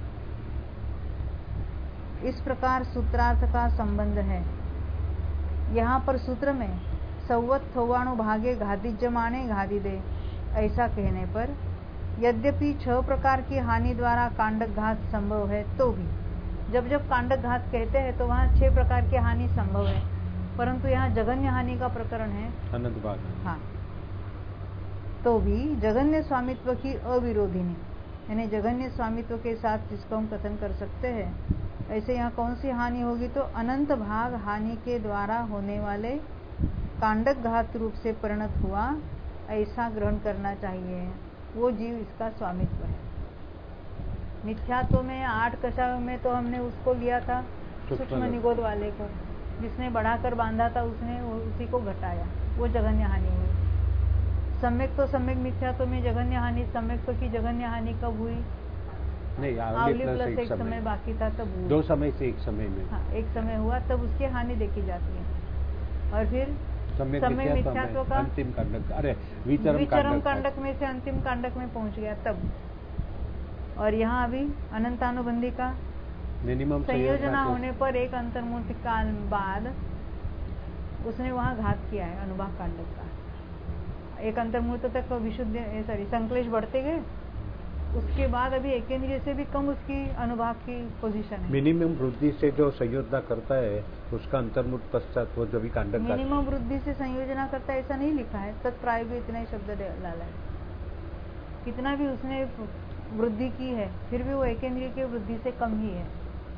इस प्रकार सूत्रार्थ का संबंध है। यहाँ पर सूत्र में संवत् थोवाणु भागे घादिज्यमाने घादी दे ऐसा कहने पर यद्यपि छह प्रकार की हानि द्वारा कांडक घात संभव है तो भी जब जब कांडक घात कहते हैं तो वहाँ छह प्रकार की हानि संभव है, परंतु यहाँ जघन्य हानि का प्रकरण है अनंत भाग। हाँ, तो भी जघन्य स्वामित्व की अविरोधिनी यानी जघन्य स्वामित्व के साथ जिसको हम कथन कर सकते हैं। ऐसे यहाँ कौन सी हानि होगी तो अनंत भाग हानि के द्वारा होने वाले कांडक घात रूप से परिणत हुआ ऐसा ग्रहण करना चाहिए। वो जीव इसका स्वामित्व है। मिथ्यात्व में आठ कषायों में तो हमने उसको लिया था सूक्ष्म निगोद वाले को, जिसने बढ़ाकर बांधा था उसने उसी को घटाया, वो जघन्य हानि हुई। सम्यक तो सम्यक मिथ्यात्व में जघन्य हानि, सम्यक तो की जघन्य हानि कब हुई? नहीं, आवली प्लस एक, एक समय, समय बाकी था तब हुई। दो समय से एक समय में हाँ, एक समय हुआ तब उसकी हानि देखी जाती है। और फिर समय मिथ्यात्व का अंतिम कांडक, अरे विचरम विचरम कांडक में से अंतिम कांडक में पहुंच गया तब। और यहाँ अभी अनंतानुबंधी का मिनिमम संयोजना होने पर एक अंतर्मूर्ति काल बाद उसने वहाँ घात किया है अनुभाग कांडक का। एक अंतर्मूर्त तक विशुद्ध सॉरी संक्लेश बढ़ते गए, उसके बाद अभी एकेंद्रिय से भी कम उसकी अनुभाग की पोजीशन है। मिनिमम वृद्धि से जो संयोजना करता है उसका अंतर्मूर्त पश्चात वो जो भी कांडक का मिनिमम वृद्धि से संयोजना करता है ऐसा नहीं लिखा है, तत्प्राय भी इतना ही शब्द डाला है। कितना भी उसने वृद्धि की है फिर भी वो एकेंद्रिय की वृद्धि से कम ही है।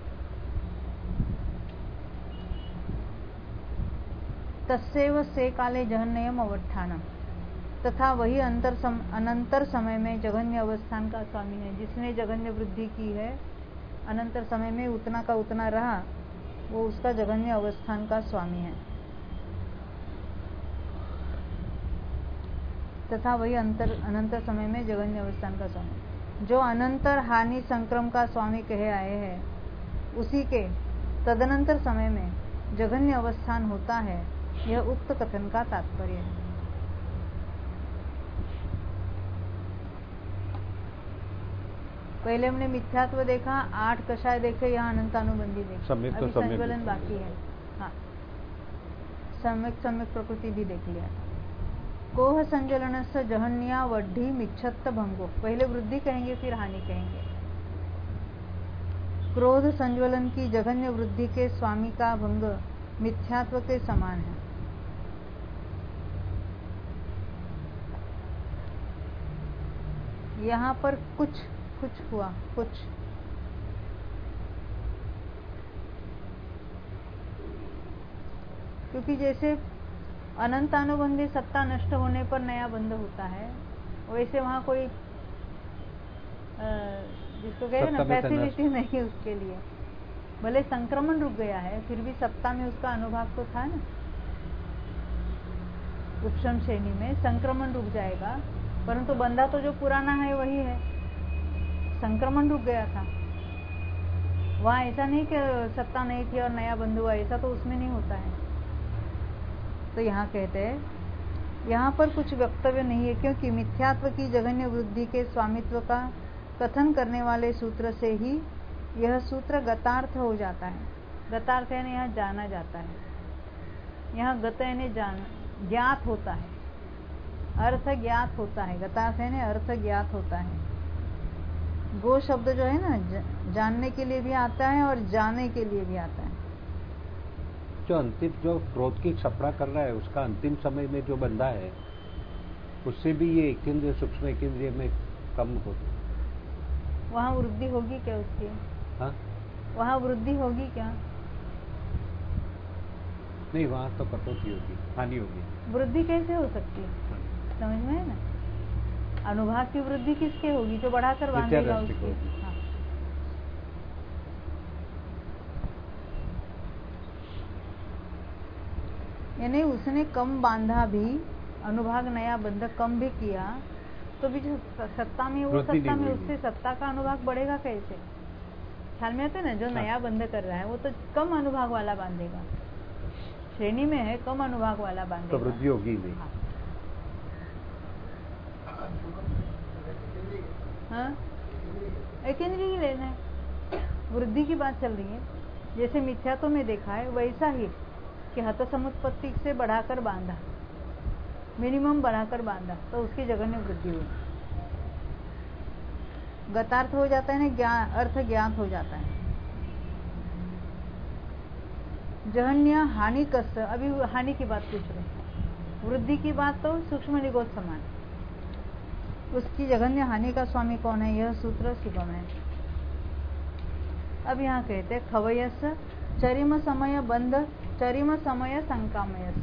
तस्सेव से काले जघन्यम अवस्थानम, तथा वही अंतर सम, अनंतर समय में जघन्य अवस्थान का स्वामी है। जिसने जघन्य वृद्धि की है अनंतर समय में उतना का उतना रहा, वो उसका जघन्य अवस्थान का स्वामी है। तथा वही अंतर अनंतर समय में जघन्य अवस्थान का स्वामी, जो अनंतर हानि संक्रम का स्वामी कहे आए हैं, उसी के तदनंतर समय में जघन्य अवस्थान होता है। यह उक्त कथन का तात्पर्य है। पहले हमने मिथ्यात्व देखा, आठ कषाय देखे, यहाँ अनंतानुबंधी देखे, अभी संज्वलन बाकी है। हाँ, सम्यक सम्यक प्रकृति भी देख लिया। कोह संज्वलन से जहन्या वड्ढी मिच्छत्त भंगो, पहले वृद्धि कहेंगे फिर हानि कहेंगे। क्रोध संज्वलन की जघन्य वृद्धि के स्वामी का भंग मिथ्यात्व के समान है। यहाँ पर कुछ कुछ हुआ कुछ क्योंकि जैसे अनंतानुबंधी सत्ता नष्ट होने पर नया बंध होता है, वैसे वहां कोई जिसको कहे ना फैसिलिटी नहीं उसके लिए। भले संक्रमण रुक गया है फिर भी सत्ता में उसका अनुभाग तो था ना। उपशम श्रेणी में संक्रमण रुक जाएगा, परंतु बंधा तो जो पुराना है वही है। संक्रमण रुक गया था, वहां ऐसा नहीं कि सत्ता नहीं थी और नया बंधु हुआ, ऐसा तो उसमें नहीं होता है। तो यहाँ कहते हैं यहाँ पर कुछ वक्तव्य नहीं है, क्योंकि मिथ्यात्व की जघन्य वृद्धि के स्वामित्व का कथन करने वाले सूत्र से ही यह सूत्र गतार्थ हो जाता है। गतार्थ यानी यहाँ जाना जाता है, यहाँ गत यानी जान ज्ञात होता है, अर्थ ज्ञात होता है। गतार्थ यानी अर्थ ज्ञात होता है। गो शब्द जो है ना, जानने के लिए भी आता है और जाने के लिए भी आता है। जो अंतिम जो क्रोध की छपड़ा कर रहा है उसका अंतिम समय में जो बंधा है उससे भी ये एकेंद्रिय सूक्ष्म एकेंद्रिय में कम होता है। वहाँ वृद्धि होगी क्या उसकी? हाँ, वहाँ वृद्धि होगी क्या? नहीं, वहाँ तो कटौती होगी, हानि होगी। वृद्धि कैसे हो सकती है? समझ में है ना? अनुभाग की वृद्धि किसके होगी? जो बढ़ाकर बांधेगा उसकी। हाँ। यानी उसने कम बांधा भी, अनुभाग नया बंध कम भी किया, तो भी जो सत्ता में वो सत्ता में उससे सत्ता का अनुभाग बढ़ेगा कैसे? ख्याल में आता है ना? जो नया बंध कर रहा है वो तो कम अनुभाग वाला बांधेगा, श्रेणी में है कम अनुभाग वाला बांधेगा, तो वृद्धि होगी नहीं। हाँ, हाँ? एकेंद्रिय ही लेना है। वृद्धि की बात चल रही है। जैसे मिथ्यात्व में देखा है वैसा ही कि हत समुत्पत्ति से बढ़ाकर बांधा, मिनिमम बढ़ाकर बांधा, तो उसकी जघन्य वृद्धि हुई। गतार्थ हो जाता है ना, ज्ञान अर्थ ज्ञात हो जाता है। जहन्य हानि कस, अभी हानि की बात पूछ रहे। वृद्धि की बात तो सूक्ष्म निगोद समान, उसकी जघन्य हानि का स्वामी कौन है? यह सूत्र सुगम है। अब यहाँ कहते हैं खवयस चरिम समय बंध चरिम समय संकामयस,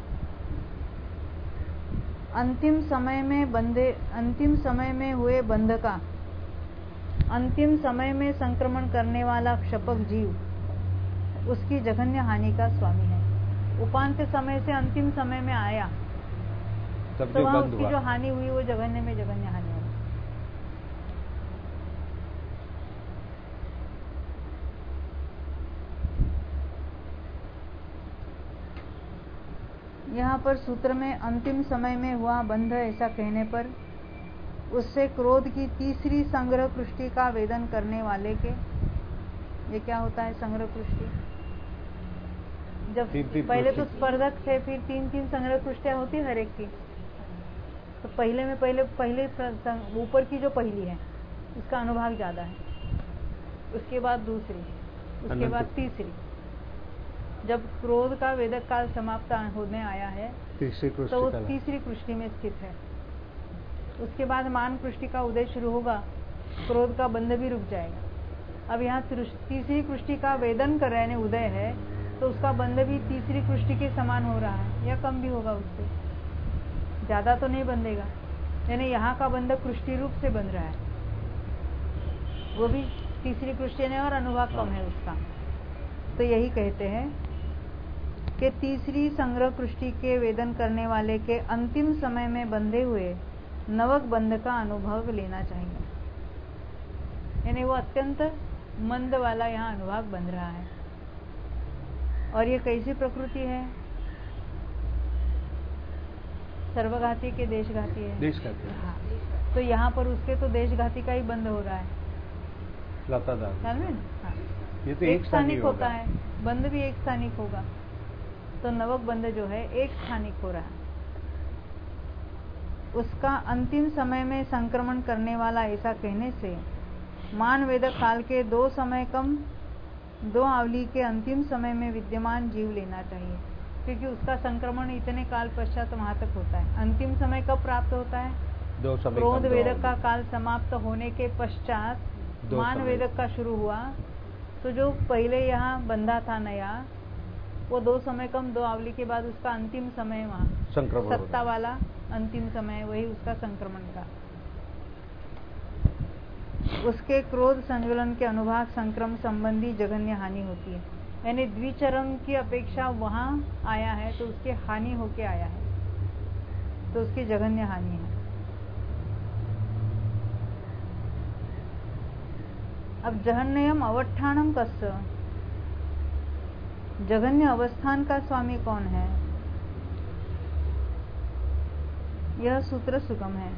अंतिम समय में बंधे अंतिम समय में हुए बंध का अंतिम समय में संक्रमण करने वाला क्षपक जीव उसकी जघन्य हानि का स्वामी है। उपांत्य समय से अंतिम समय में आया तो वहां उसकी जो हानि हुई वो जघन्य में जघन्य हानि हुई। यहाँ पर सूत्र में अंतिम समय में हुआ बंध ऐसा कहने पर उससे क्रोध की तीसरी संग्रह कृष्टि का वेदन करने वाले के, ये क्या होता है संग्रह कृष्टि? जब तीन तीन पहले तो कृष्टि। स्पर्धक थे, फिर तीन तीन संग्रह कृष्टियां होती हर एक की। तो पहले में पहले पहले ऊपर की जो पहली है उसका अनुभाग ज्यादा है, उसके बाद दूसरी, उसके बाद तीसरी। जब क्रोध का वेदक काल समाप्त होने आया है तीसरी तो वो तीसरी कृष्टि में स्थित है। उसके बाद मान कृष्टि का उदय शुरू होगा, क्रोध का बंध भी रुक जाएगा। अब यहाँ तीसरी कृष्टि का वेदन कर रहे हैं, उदय है, तो उसका बंध भी तीसरी कृष्टि के समान हो रहा है या कम भी होगा, उससे ज्यादा तो नहीं बंधेगा। यानी यहाँ का बंध कृष्टि रूप से बंध रहा है, वो भी तीसरी कृष्टि ने, और अनुभाग कम है उसका। तो यही कहते हैं कि तीसरी संग्रह कृष्टि के वेदन करने वाले के अंतिम समय में बंधे हुए नवक बंध का अनुभव लेना चाहिए। यानी वो अत्यंत मंद वाला यहाँ अनुभाग बंध रहा है। और ये कैसी प्रकृति है? सर्वघाती के देशघाती है? देशघाती। हाँ, तो यहाँ पर उसके तो देशघाती का ही बंध हो रहा है, लतादार। ख्याल में ना? हाँ। ये तो एक स्थानिक होगा। होता है, बंध भी एक स्थानिक होगा। तो नवक बंध जो है एक स्थानिक हो रहा है। उसका अंतिम समय में संक्रमण करने वाला ऐसा कहने से मान वेदक काल के दो समय कम दो आवली के अंतिम समय में विद्यमान जीव लेना चाहिए, क्योंकि उसका संक्रमण इतने काल पश्चात वहां तक होता है। अंतिम समय कब प्राप्त होता है? दो समय क्रोध कम दो वेदक का आवली। काल समाप्त होने के पश्चात दो मान समय। वेदक का शुरू हुआ, तो जो पहले यहाँ बंधा था नया, वो दो समय कम दो आवली के बाद उसका अंतिम समय वहाँ संक्रमण सत्ता वाला अंतिम समय, वही उसका संक्रमण का। उसके क्रोध संज्वलन के अनुभाग संक्रम संबंधी जघन्य हानि होती है। यानी द्विचरम की अपेक्षा वहां आया है तो उसकी हानि होके आया है, तो उसकी जघन्य हानि है। अब जघन्यम अवठानम कस्य, जघन्य अवस्थान का स्वामी कौन है? यह सूत्र सुगम है।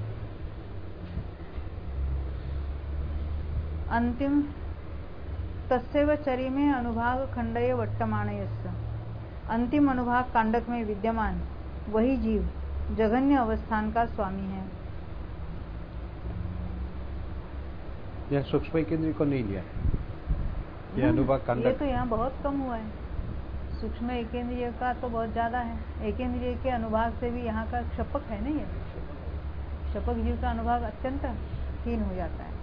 अंतिम तस्यैव चरी में अनुभाग खंडय वट्टमाणयस्य, अंतिम अनुभाग कांडक में विद्यमान वही जीव जघन्य अवस्थान का स्वामी है। यह सूक्ष्म केंद्र को नहीं लिया, यह अनुभाग कांडक। ये तो यहाँ बहुत कम हुआ है। सूक्ष्म एकेंद्रिय का तो बहुत ज्यादा है। एकेंद्रिय के अनुभाग से भी यहाँ का क्षपक है नहीं है, क्षपक जीव का अनुभाग अत्यंत हीन हो जाता है।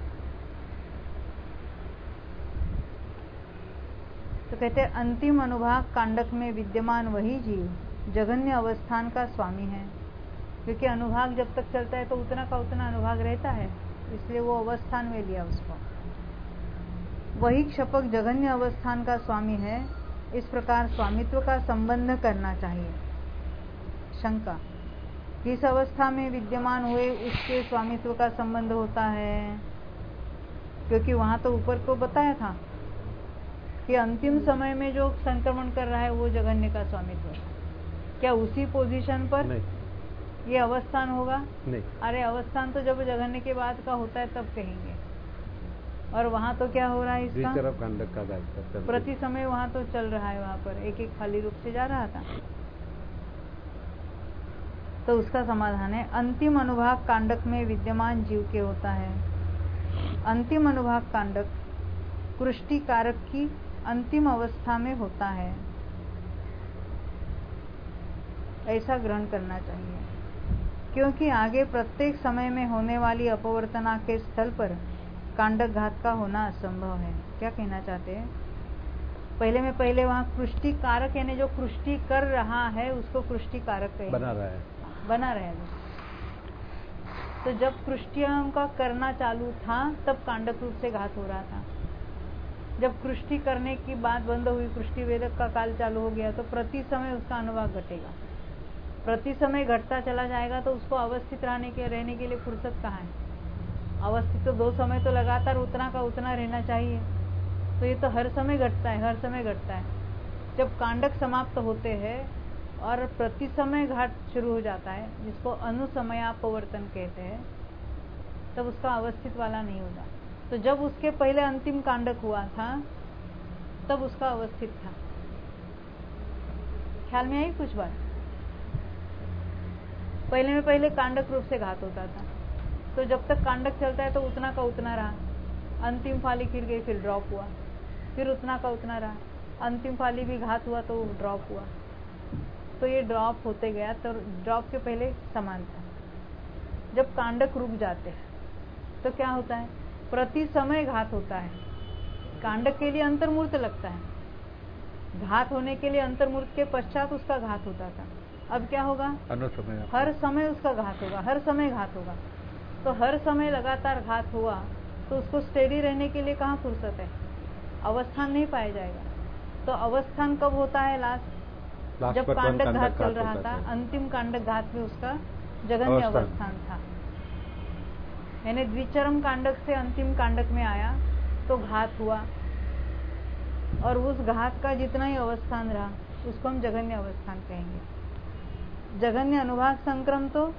तो कहते हैं अंतिम अनुभाग कांडक में विद्यमान वही जीव जघन्य अवस्थान का स्वामी है, क्योंकि अनुभाग जब तक चलता है तो उतना का उतना अनुभाग रहता है, इसलिए वो अवस्थान में लिया उसको। वही क्षपक जघन्य अवस्थान का स्वामी है। इस प्रकार स्वामित्व का संबंध करना चाहिए। शंका, किस अवस्था में विद्यमान हुए उसके स्वामित्व का संबंध होता है? क्योंकि वहां तो ऊपर को बताया था कि अंतिम समय में जो संक्रमण कर रहा है वो जघन्य का स्वामित्व है। क्या उसी पोजीशन पर नहीं, ये अवस्थान होगा? नहीं। अरे अवस्थान तो जब जघन्य के बाद का होता है तब कहेंगे। और वहां तो क्या हो रहा है इसका? तरफ कांडक का गायब प्रति समय वहां तो चल रहा है, वहां पर एक एक खाली रूप से जा रहा था। तो उसका समाधान है अंतिम अनुभाग कांडक में विद्यमान जीव के होता है। अंतिम अनुभाग कांडक कृष्टि कारक की अंतिम अवस्था में होता है, ऐसा ग्रहण करना चाहिए। क्योंकि आगे प्रत्येक समय में होने वाली अपवर्तना के स्थल पर कांडक घात का होना असंभव है। क्या कहना चाहते हैं? पहले में पहले वहाँ कृष्टि कारक, यानी जो कृष्टि कर रहा है उसको कृष्टि कारक कहेंगे। बना रहा है, बना रहेगा। तो जब कृष्टियों का करना चालू था तब कांडक रूप से घात हो रहा था। जब कृष्टि करने की बात बंद हुई, कृष्टि वेदक का काल चालू हो गया, तो प्रति समय उसका अनुभाग घटेगा। प्रति समय घटता चला जाएगा तो उसको अवस्थित रहने के रहने के लिए फुर्सत कहाँ है? अवस्थित तो दो समय तो लगातार उतना का उतना रहना चाहिए। तो ये तो हर समय घटता है, हर समय घटता है। जब कांडक समाप्त होते हैं और प्रति समय घाट शुरू हो जाता है, जिसको अनुसमयापवर्तन कहते हैं, तब उसका अवस्थित वाला नहीं होगा। तो जब उसके पहले अंतिम कांडक हुआ था तब उसका अवस्थित था। ख्याल में आई कुछ बात? पहले में पहले कांडक रूप से घात होता था, तो जब तक कांडक चलता है तो उतना का उतना रहा, अंतिम फाली गिर गई फिर ड्रॉप हुआ, फिर उतना का उतना रहा, अंतिम फाली भी घात हुआ तो ड्रॉप हुआ। तो ये ड्रॉप होते गया, तो ड्रॉप के पहले समान था। जब कांडक रुक जाते हैं तो क्या होता है, प्रति समय घात होता है। कांडक के लिए अंतर्मूर्त लगता है, घात होने के लिए अंतर्मूर्त के पश्चात उसका घात होता था। अब क्या होगा, हर समय उसका घात होगा, हर समय घात होगा। तो हर समय लगातार घात हुआ तो उसको स्टेडी रहने के लिए कहाँ फुर्सत है, अवस्थान नहीं पाया जाएगा। तो अवस्थान कब होता है, लास्ट, लास्ट जब कांडक घात चल रहा था, अंतिम कांडक घात में उसका जघन्य अवस्थान था। यानी द्विचरम कांडक से अंतिम कांडक में आया तो घात हुआ, और उस घात का जितना ही अवस्थान रहा उसको हम जघन्य अवस्थान कहेंगे। जघन्य अनुभाग संक्रम तो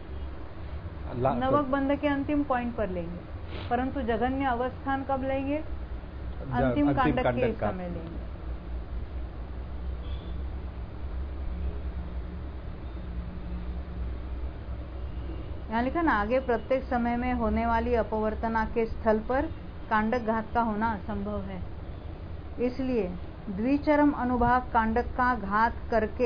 नवक बंध के अंतिम पॉइंट पर लेंगे, परंतु जघन्य अवस्थान कब लेंगे, अंतिम कांडक के समय लेंगे। यहाँ लिखा ना आगे, प्रत्येक समय में होने वाली अपवर्तना के स्थल पर कांडक घात का होना असंभव है। इसलिए द्विचरम अनुभाग कांडक का घात करके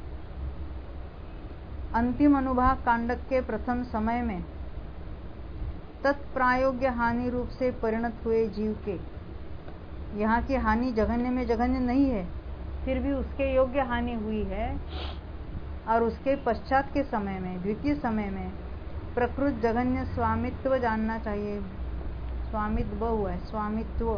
अंतिम अनुभाग कांडक के प्रथम समय में तत्प्रायोग्य हानि रूप से परिणत हुए जीव के, यहाँ की हानि जघन्य में जघन्य नहीं है, फिर भी उसके योग्य हानि हुई है, और उसके पश्चात के समय में, द्वितीय समय में प्रकृत जघन्य स्वामित्व जानना चाहिए। स्वामित्व हुआ है, स्वामित्व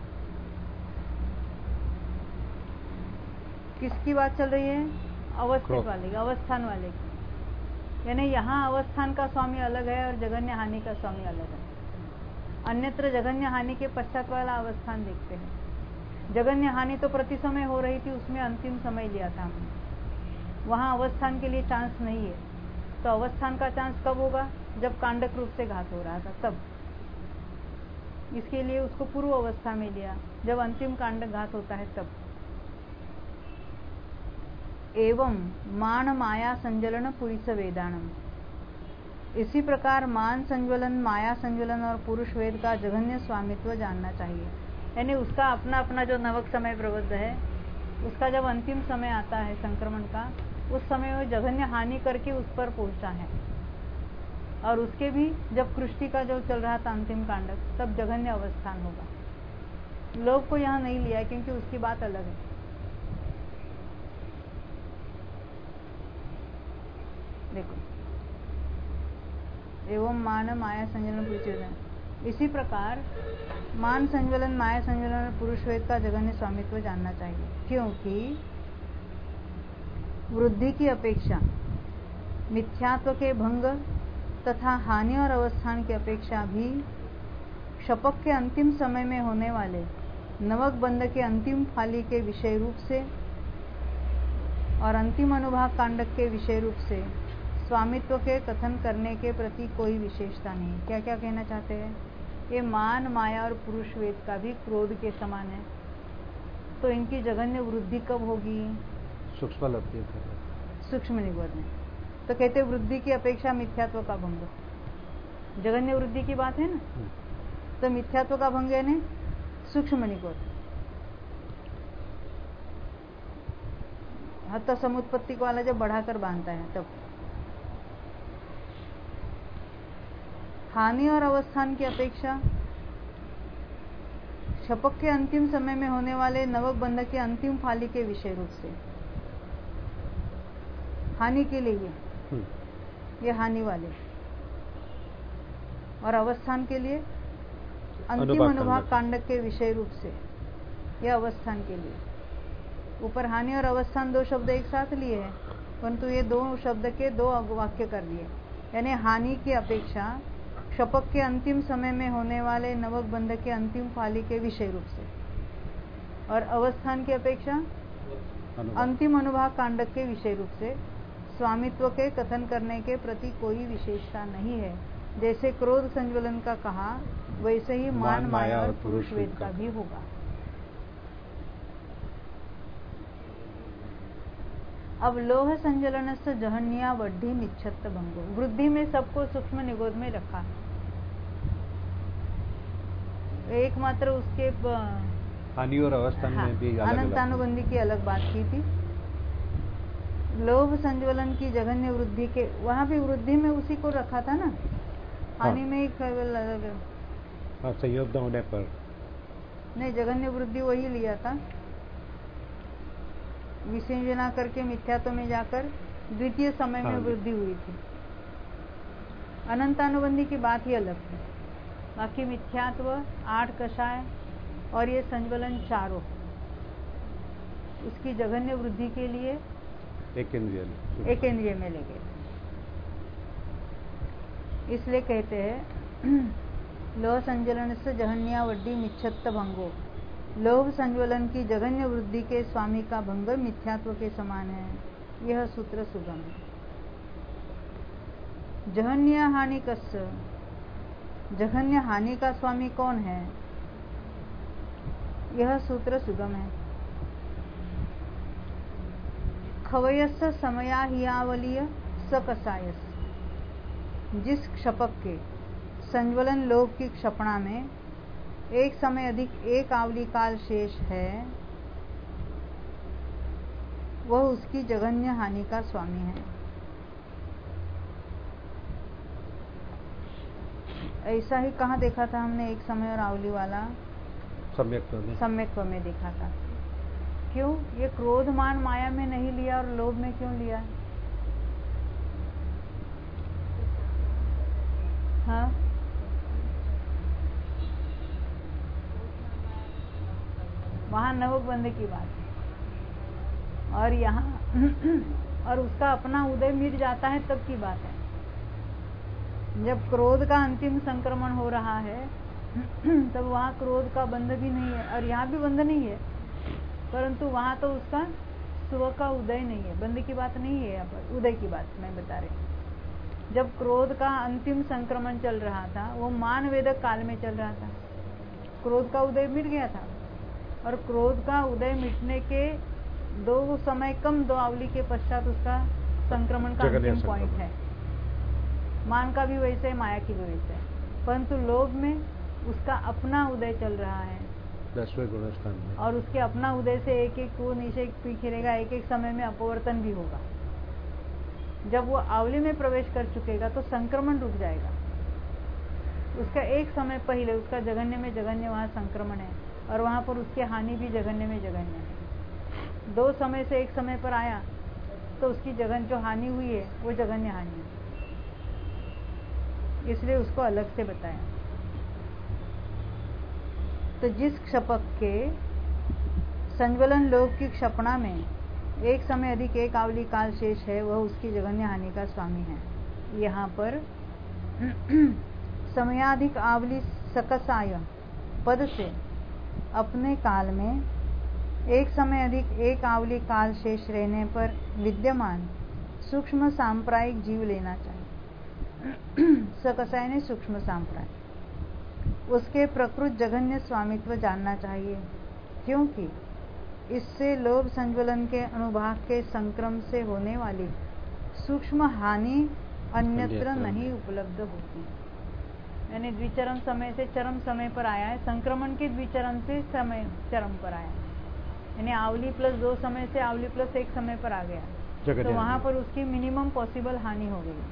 किसकी बात चल रही है, अवस्थित वाले की, अवस्थान वाले की। यानी यहाँ अवस्थान का स्वामी अलग है और जघन्य हानि का स्वामी अलग है। अन्यत्र जघन्य हानि के पश्चात वाला अवस्थान देखते हैं। जघन्य हानि तो प्रति समय हो रही थी, उसमें अंतिम समय लिया था हमने, वहां अवस्थान के लिए चांस नहीं है। तो अवस्थान का चांस कब होगा, जब कांडक रूप से घात हो रहा था तब। इसके लिए उसको पूर्व अवस्था में लिया, जब अंतिम कांडक घात होता है तब। एवं मान माया संज्वलन पुरुष वेदानम, इसी प्रकार मान संज्वलन, माया संज्वलन और पुरुष वेद का जघन्य स्वामित्व जानना चाहिए। यानी उसका अपना अपना जो नवक समय प्रबद्ध है, उसका जब अंतिम समय आता है संक्रमण का, उस समय वो जघन्य हानि करके उस पर पहुंचा है। और उसके भी जब कृष्टि का जो चल रहा था अंतिम कांडक, तब जघन्य अवस्थान होगा। लोग को यहाँ नहीं लिया है क्योंकि उसकी बात अलग है। देखो, एवं मान माया संज्वलन पुरुष, इसी प्रकार मान संज्वलन, माया संज्वलन और पुरुष वेद का जघन्य स्वामित्व जानना चाहिए, क्योंकि वृद्धि की अपेक्षा मिथ्यात्व के भंग तथा हानि और अवस्थान की अपेक्षा भी शपक के अंतिम समय में होने वाले नवक बंध के अंतिम फाली के विषय रूप से और अंतिम अनुभाग कांडक के विषय रूप से स्वामित्व के कथन करने के प्रति कोई विशेषता नहीं। क्या क्या कहना चाहते हैं, ये मान माया और पुरुष वेद का भी क्रोध के समान है। तो इनकी जघन्य वृद्धि कब होगी, सूक्ष्म लगती है, सूक्ष्म निगोद में। तो कहते वृद्धि की अपेक्षा मिथ्यात्व का भंग, जघन्य वृद्धि की बात है ना, तो मिथ्यात्व का भंग है ना सूक्ष्म निगोद। हत्ता समुत्पत्ति को वाला जब बढ़ाकर बांधता है तब। हानि और अवस्थान की अपेक्षा शपक के अंतिम समय में होने वाले नवक बंध के अंतिम फाली के विषय रूप से, हानि के लिए ये हानि वाले, और अवस्थान के लिए अंतिम अनुभाग कांडक के विषय रूप से, यह अवस्थान के लिए। ऊपर हानि और अवस्थान दो शब्द एक साथ लिए हैं, परंतु ये दो शब्द के दो वाक्य कर दिए। यानी हानि की अपेक्षा शपक के अंतिम समय में होने वाले नवक बंध के अंतिम फाली के विषय रूप से, और अवस्थान की अपेक्षा अंतिम अनुभाग कांडक के विषय रूप से स्वामित्व के कथन करने के प्रति कोई विशेषता नहीं है। जैसे क्रोध संज्वलन का कहा, वैसे ही मान, मान, माया और पुरुष वेद का भी होगा। अब लोह संज्वलन से जहन्या वृद्धि मिच्छत्त भंगो, वृद्धि में सबको सूक्ष्म निगोध में रखा। एकमात्र उसके हानि और अवस्थान हाँ, में भी अलग अनंतानुबंधी की अलग बात की थी। लोभ संज्वलन की जघन्य वृद्धि के, वहां भी वृद्धि में उसी को रखा था ना, हानि हाँ। में ही केवल हाँ, संयोग होने पर नहीं, जघन्य वृद्धि वही लिया था। विसर्जना करके मिथ्यात्व में जाकर द्वितीय समय में हाँ। वृद्धि हुई थी। अनंतानुबंधी की बात ही अलग थी। बाकी मिथ्यात्व, आठ कषाय और ये संज्वलन चारों उसकी जघन्य वृद्धि के लिए एक इंद्रिय एक इंद्रिय में ले गए। इसलिए कहते हैं लोह संज्वलन से जहन्या वड्डी मिच्छत्त भंगो, लोभ संज्वलन की जघन्य वृद्धि के स्वामी का भंग मिथ्यात्व के समान है। यह सूत्र सुगम है। जहन्य हानि कस्य, जघन्य हानि का स्वामी कौन है? यह सूत्र सुगम है। खवयस्स समया हियावलीय सकसायस, जिस क्षपक के संज्वलन लोभ की क्षपणा में एक समय अधिक एक आवली काल शेष है, वह उसकी जघन्य हानि का स्वामी है। ऐसा ही कहाँ देखा था हमने? एक समय और आवली वाला सम्यक्त्व में सम्यक्त्व में देखा था। क्यों? ये क्रोध मान माया में नहीं लिया और लोभ में क्यों लिया? हाँ, वहां नवक की बात है और यहाँ और उसका अपना उदय मिट जाता है तब की बात है। जब क्रोध का अंतिम संक्रमण हो रहा है तब वहां क्रोध का बंध भी नहीं है और यहाँ भी बंध नहीं है, परंतु वहां तो उसका स्व का उदय नहीं है। बंध की बात नहीं है, यहाँ पर उदय की बात मैं बता रही हूँ। जब क्रोध का अंतिम संक्रमण चल रहा था, वो मान वेदक काल में चल रहा था, क्रोध का उदय मिट गया था और क्रोध का उदय मिटने के दो समय कम दो आवली के पश्चात उसका संक्रमण का अंतिम पॉइंट है। मान का भी वैसे है, माया की भी वैसे है, परंतु लोभ में उसका अपना उदय चल रहा है दसवें गुणस्थान में, और उसके अपना उदय से एक एक को नीचे खिलेगा, एक एक समय में अपवर्तन भी होगा। जब वो आवली में प्रवेश कर चुकेगा तो संक्रमण रुक जाएगा। उसका एक समय पहले उसका जघन्य में जघन्य वहां संक्रमण है और वहां पर उसकी हानि भी जघन्य में जघन्य है। दो समय से एक समय पर आया तो उसकी जघन्य जो हानि हुई है वो जघन्य हानि है, इसलिए उसको अलग से बताया। तो जिस क्षपक के संज्वलन लोभ की क्षपणा में एक समय अधिक एक आवली काल शेष है, वह उसकी जघन्य हानि का स्वामी है। यहाँ पर समयाधिक आवली सकसाय पद से अपने काल में एक समय अधिक एक आवली काल शेष रहने पर विद्यमान सूक्ष्म सांप्रायिक जीव लेना चाहिए। सकसाय ने सूक्ष्म सांप्रायिक, उसके प्रकृत जघन्य स्वामित्व जानना चाहिए, क्योंकि इससे लोभ संज्वलन के अनुभाग के संक्रम से होने वाली सूक्ष्म हानि अन्यत्र नहीं उपलब्ध होती। यानी द्विचरम समय से चरम समय पर आया है, संक्रमण के द्विचरम से समय चरम पर आया, यानी आवली प्लस दो समय से आवली प्लस एक समय पर आ गया, तो वहां पर उसकी मिनिमम पॉसिबल हानि हो गई।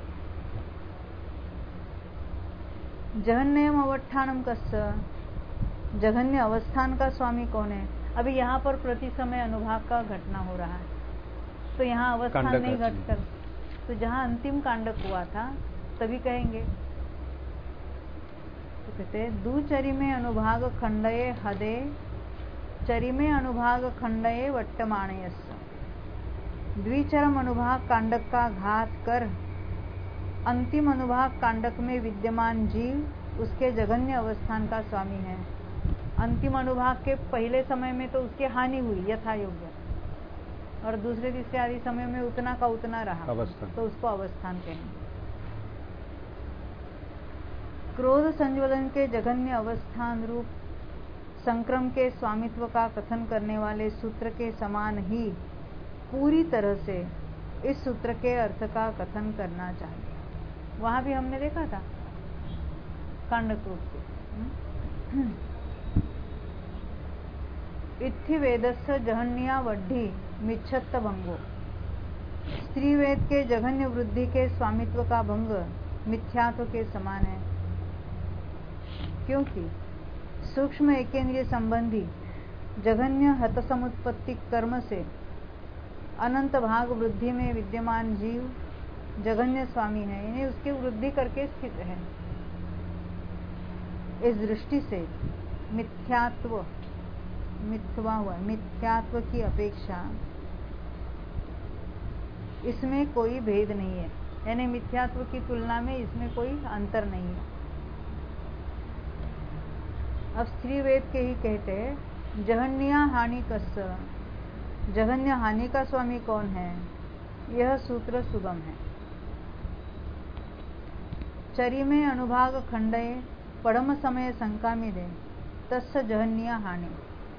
जघन्यम अवस्थानम कस्य, जघन्य अवस्थान का स्वामी कौन है? अभी यहाँ पर प्रति समय अनुभाग का घटना हो रहा है, तो यहाँ अवस्थान नहीं घटकर, तो जहाँ अंतिम कांडक हुआ था तभी कहेंगे। तो कहते दुचरिमे अनुभाग खंडये हदे चरिमे अनुभाग खंडये वट्टमाणयस्य, द्विचरम अनुभाग कांडक का घात कर अंतिम अनुभाग कांडक में विद्यमान जीव उसके जघन्य अवस्थान का स्वामी है। अंतिम अनुभाग के पहले समय में तो उसकी हानि हुई यथा योग्य, और दूसरे तीसरे आदि समय में उतना का उतना रहा, तो उसको अवस्थान कहेंगे। क्रोध संज्वलन के जघन्य अवस्थान रूप संक्रम के स्वामित्व का कथन करने वाले सूत्र के समान ही पूरी तरह से इस सूत्र के अर्थ का कथन करना चाहिए। वहां भी हमने देखा था कांडक रूप से इत्थि वेदस्य जहन्या वड्ढी मिच्छत्त भंगो। स्त्री वेद के जघन्य वृद्धि के स्वामित्व का भंग मिथ्यात्व के समान है, क्योंकि सूक्ष्म एकेंद्रिय संबंधी जघन्य हतसमुत्पत्ति कर्म से अनंत भाग वृद्धि में विद्यमान जीव जघन्य स्वामी है, इन्हें उसकी वृद्धि करके स्थित है। इस दृष्टि से मिथ्यात्व मिथ्वा हुआ मिथ्यात्व की अपेक्षा इसमें कोई भेद नहीं है, यानी मिथ्यात्व की तुलना में इसमें कोई अंतर नहीं है। अब स्त्री वेद के ही कहते हैं जहन्या हानि कस्य, जघन्य हानि का स्वामी कौन है? यह सूत्र सुगम है। चरी में अनुभाग खंडये पड़म समय संकामिदे तस्य जहन्या हानि।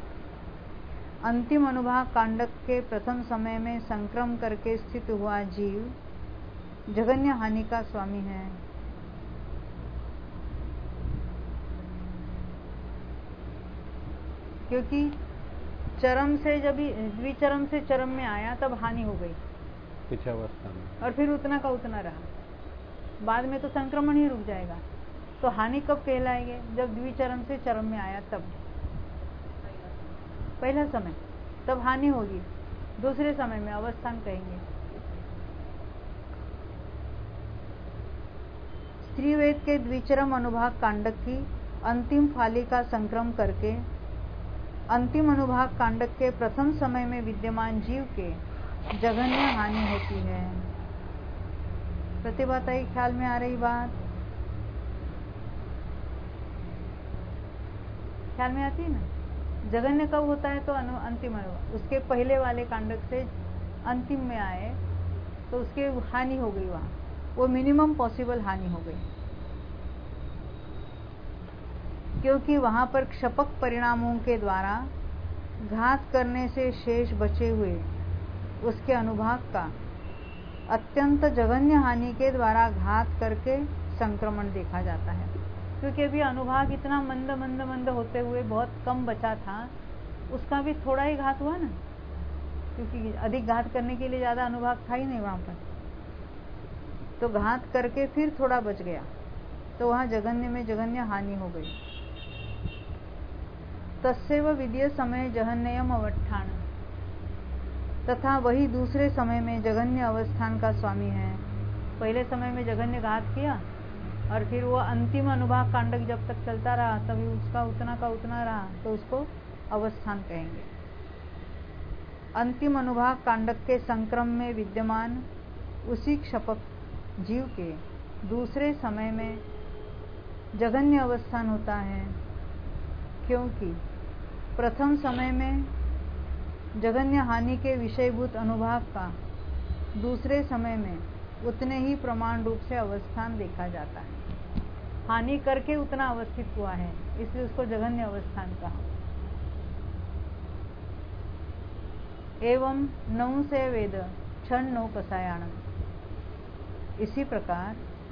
अंतिम अनुभाग कांडक के प्रथम समय में संक्रम करके स्थित हुआ जीव जघन्य हानि का स्वामी है। क्योंकि चरम से जब द्विचरम से चरम में आया तब हानि हो गई पिछले अवस्था में, और फिर उतना का उतना रहा। बाद में तो संक्रमण ही रुक जाएगा, तो हानि कब कहलाएंगे? जब द्विचरम से चरम में आया तब पहला समय, तब हानि होगी। दूसरे समय में अवस्थान कहेंगे। स्त्री वेद के द्विचरम अनुभाग कांडक की अंतिम फाली का संक्रम करके अंतिम अनुभाग कांडक के प्रथम समय में विद्यमान जीव के जघन्य हानि होती है। प्रतिभाताई ख्याल में आ रही बात? ख्याल में आती है ना? जघन्य कब होता है? तो अंतिम अनुभाग, उसके पहले वाले कांडक से अंतिम में आए तो उसके हानि हो गई, वहां वो मिनिमम पॉसिबल हानि हो गई, क्योंकि वहां पर क्षपक परिणामों के द्वारा घात करने से शेष बचे हुए उसके अनुभाग का अत्यंत जघन्य हानि के द्वारा घात करके संक्रमण देखा जाता है। क्योंकि अभी अनुभाग इतना मंद मंद मंद होते हुए बहुत कम बचा था, उसका भी थोड़ा ही घात हुआ ना, क्योंकि अधिक घात करने के लिए ज्यादा अनुभाग था ही नहीं वहां पर, तो घात करके फिर थोड़ा बच गया, तो वहां जघन्य में जघन्य हानि हो गई। तस्सेव विद्य समय जघन्यम अवस्थान, तथा वही दूसरे समय में जघन्य अवस्थान का स्वामी है। पहले समय में जघन्य घात किया और फिर वो अंतिम अनुभाग कांडक जब तक चलता रहा तभी उसका उतना का उतना रहा, तो उसको अवस्थान कहेंगे। अंतिम अनुभाग कांडक के संक्रम में विद्यमान उसी क्षपक जीव के दूसरे समय में जघन्य अवस्थान होता है, क्योंकि प्रथम समय में जघन्य हानि के विषयभूत अनुभाग का दूसरे समय में उतने ही प्रमाण रूप से अवस्थान देखा जाता है। हानि करके उतना अवस्थित हुआ है, इसलिए उसको जघन्य अवस्थान कहा। एवं नौ से वेद क्षण नौ कसायाणम। इसी प्रकार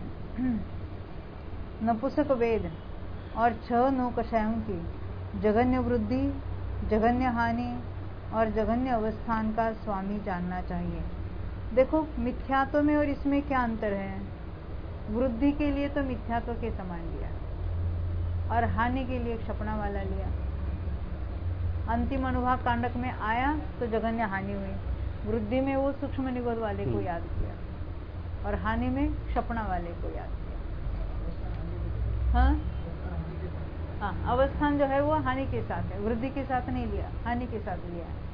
नपुंसक वेद और छह नौ कषायों की जघन्य वृद्धि, जघन्य हानि और जघन्य अवस्थान का स्वामी जानना चाहिए। देखो मिथ्यात्व में और इसमें क्या अंतर है? वृद्धि के लिए तो मिथ्यात्व के समान लिया और हानि के लिए क्षपणा वाला लिया। अंतिम अनुभाग कांडक में आया तो जघन्य हानि हुई, वृद्धि में वो सूक्ष्म निगोध वाले को याद किया और हानि में क्षपणा वाले को याद किया। हाँ हाँ, अवस्थान जो है वो हानि के साथ है, वृद्धि के साथ नहीं लिया, हानि के साथ लिया है।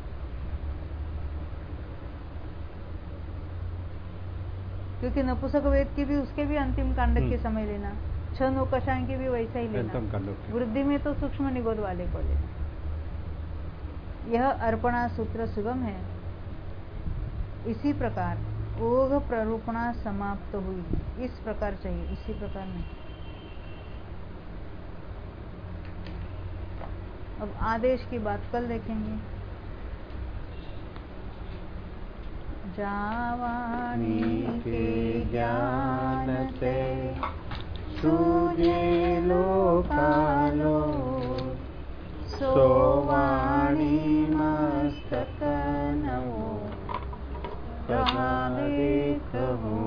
क्योंकि नपुंसक वेद की भी उसके भी अंतिम कांडक के समय लेना, छह नौ कषाय की भी वैसा ही लेना, वृद्धि में तो सूक्ष्म निगोध वाले को लेना। यह अर्पणा सूत्र सुगम है। इसी प्रकार ओघ प्ररूपणा समाप्त हुई। इस प्रकार चाहिए, इसी प्रकार नहीं। अब आदेश की बात कल देखेंगे। जावाणी के ज्ञान ते सूजे लोकालो सोवाणी मस्तक नवो कहा देखो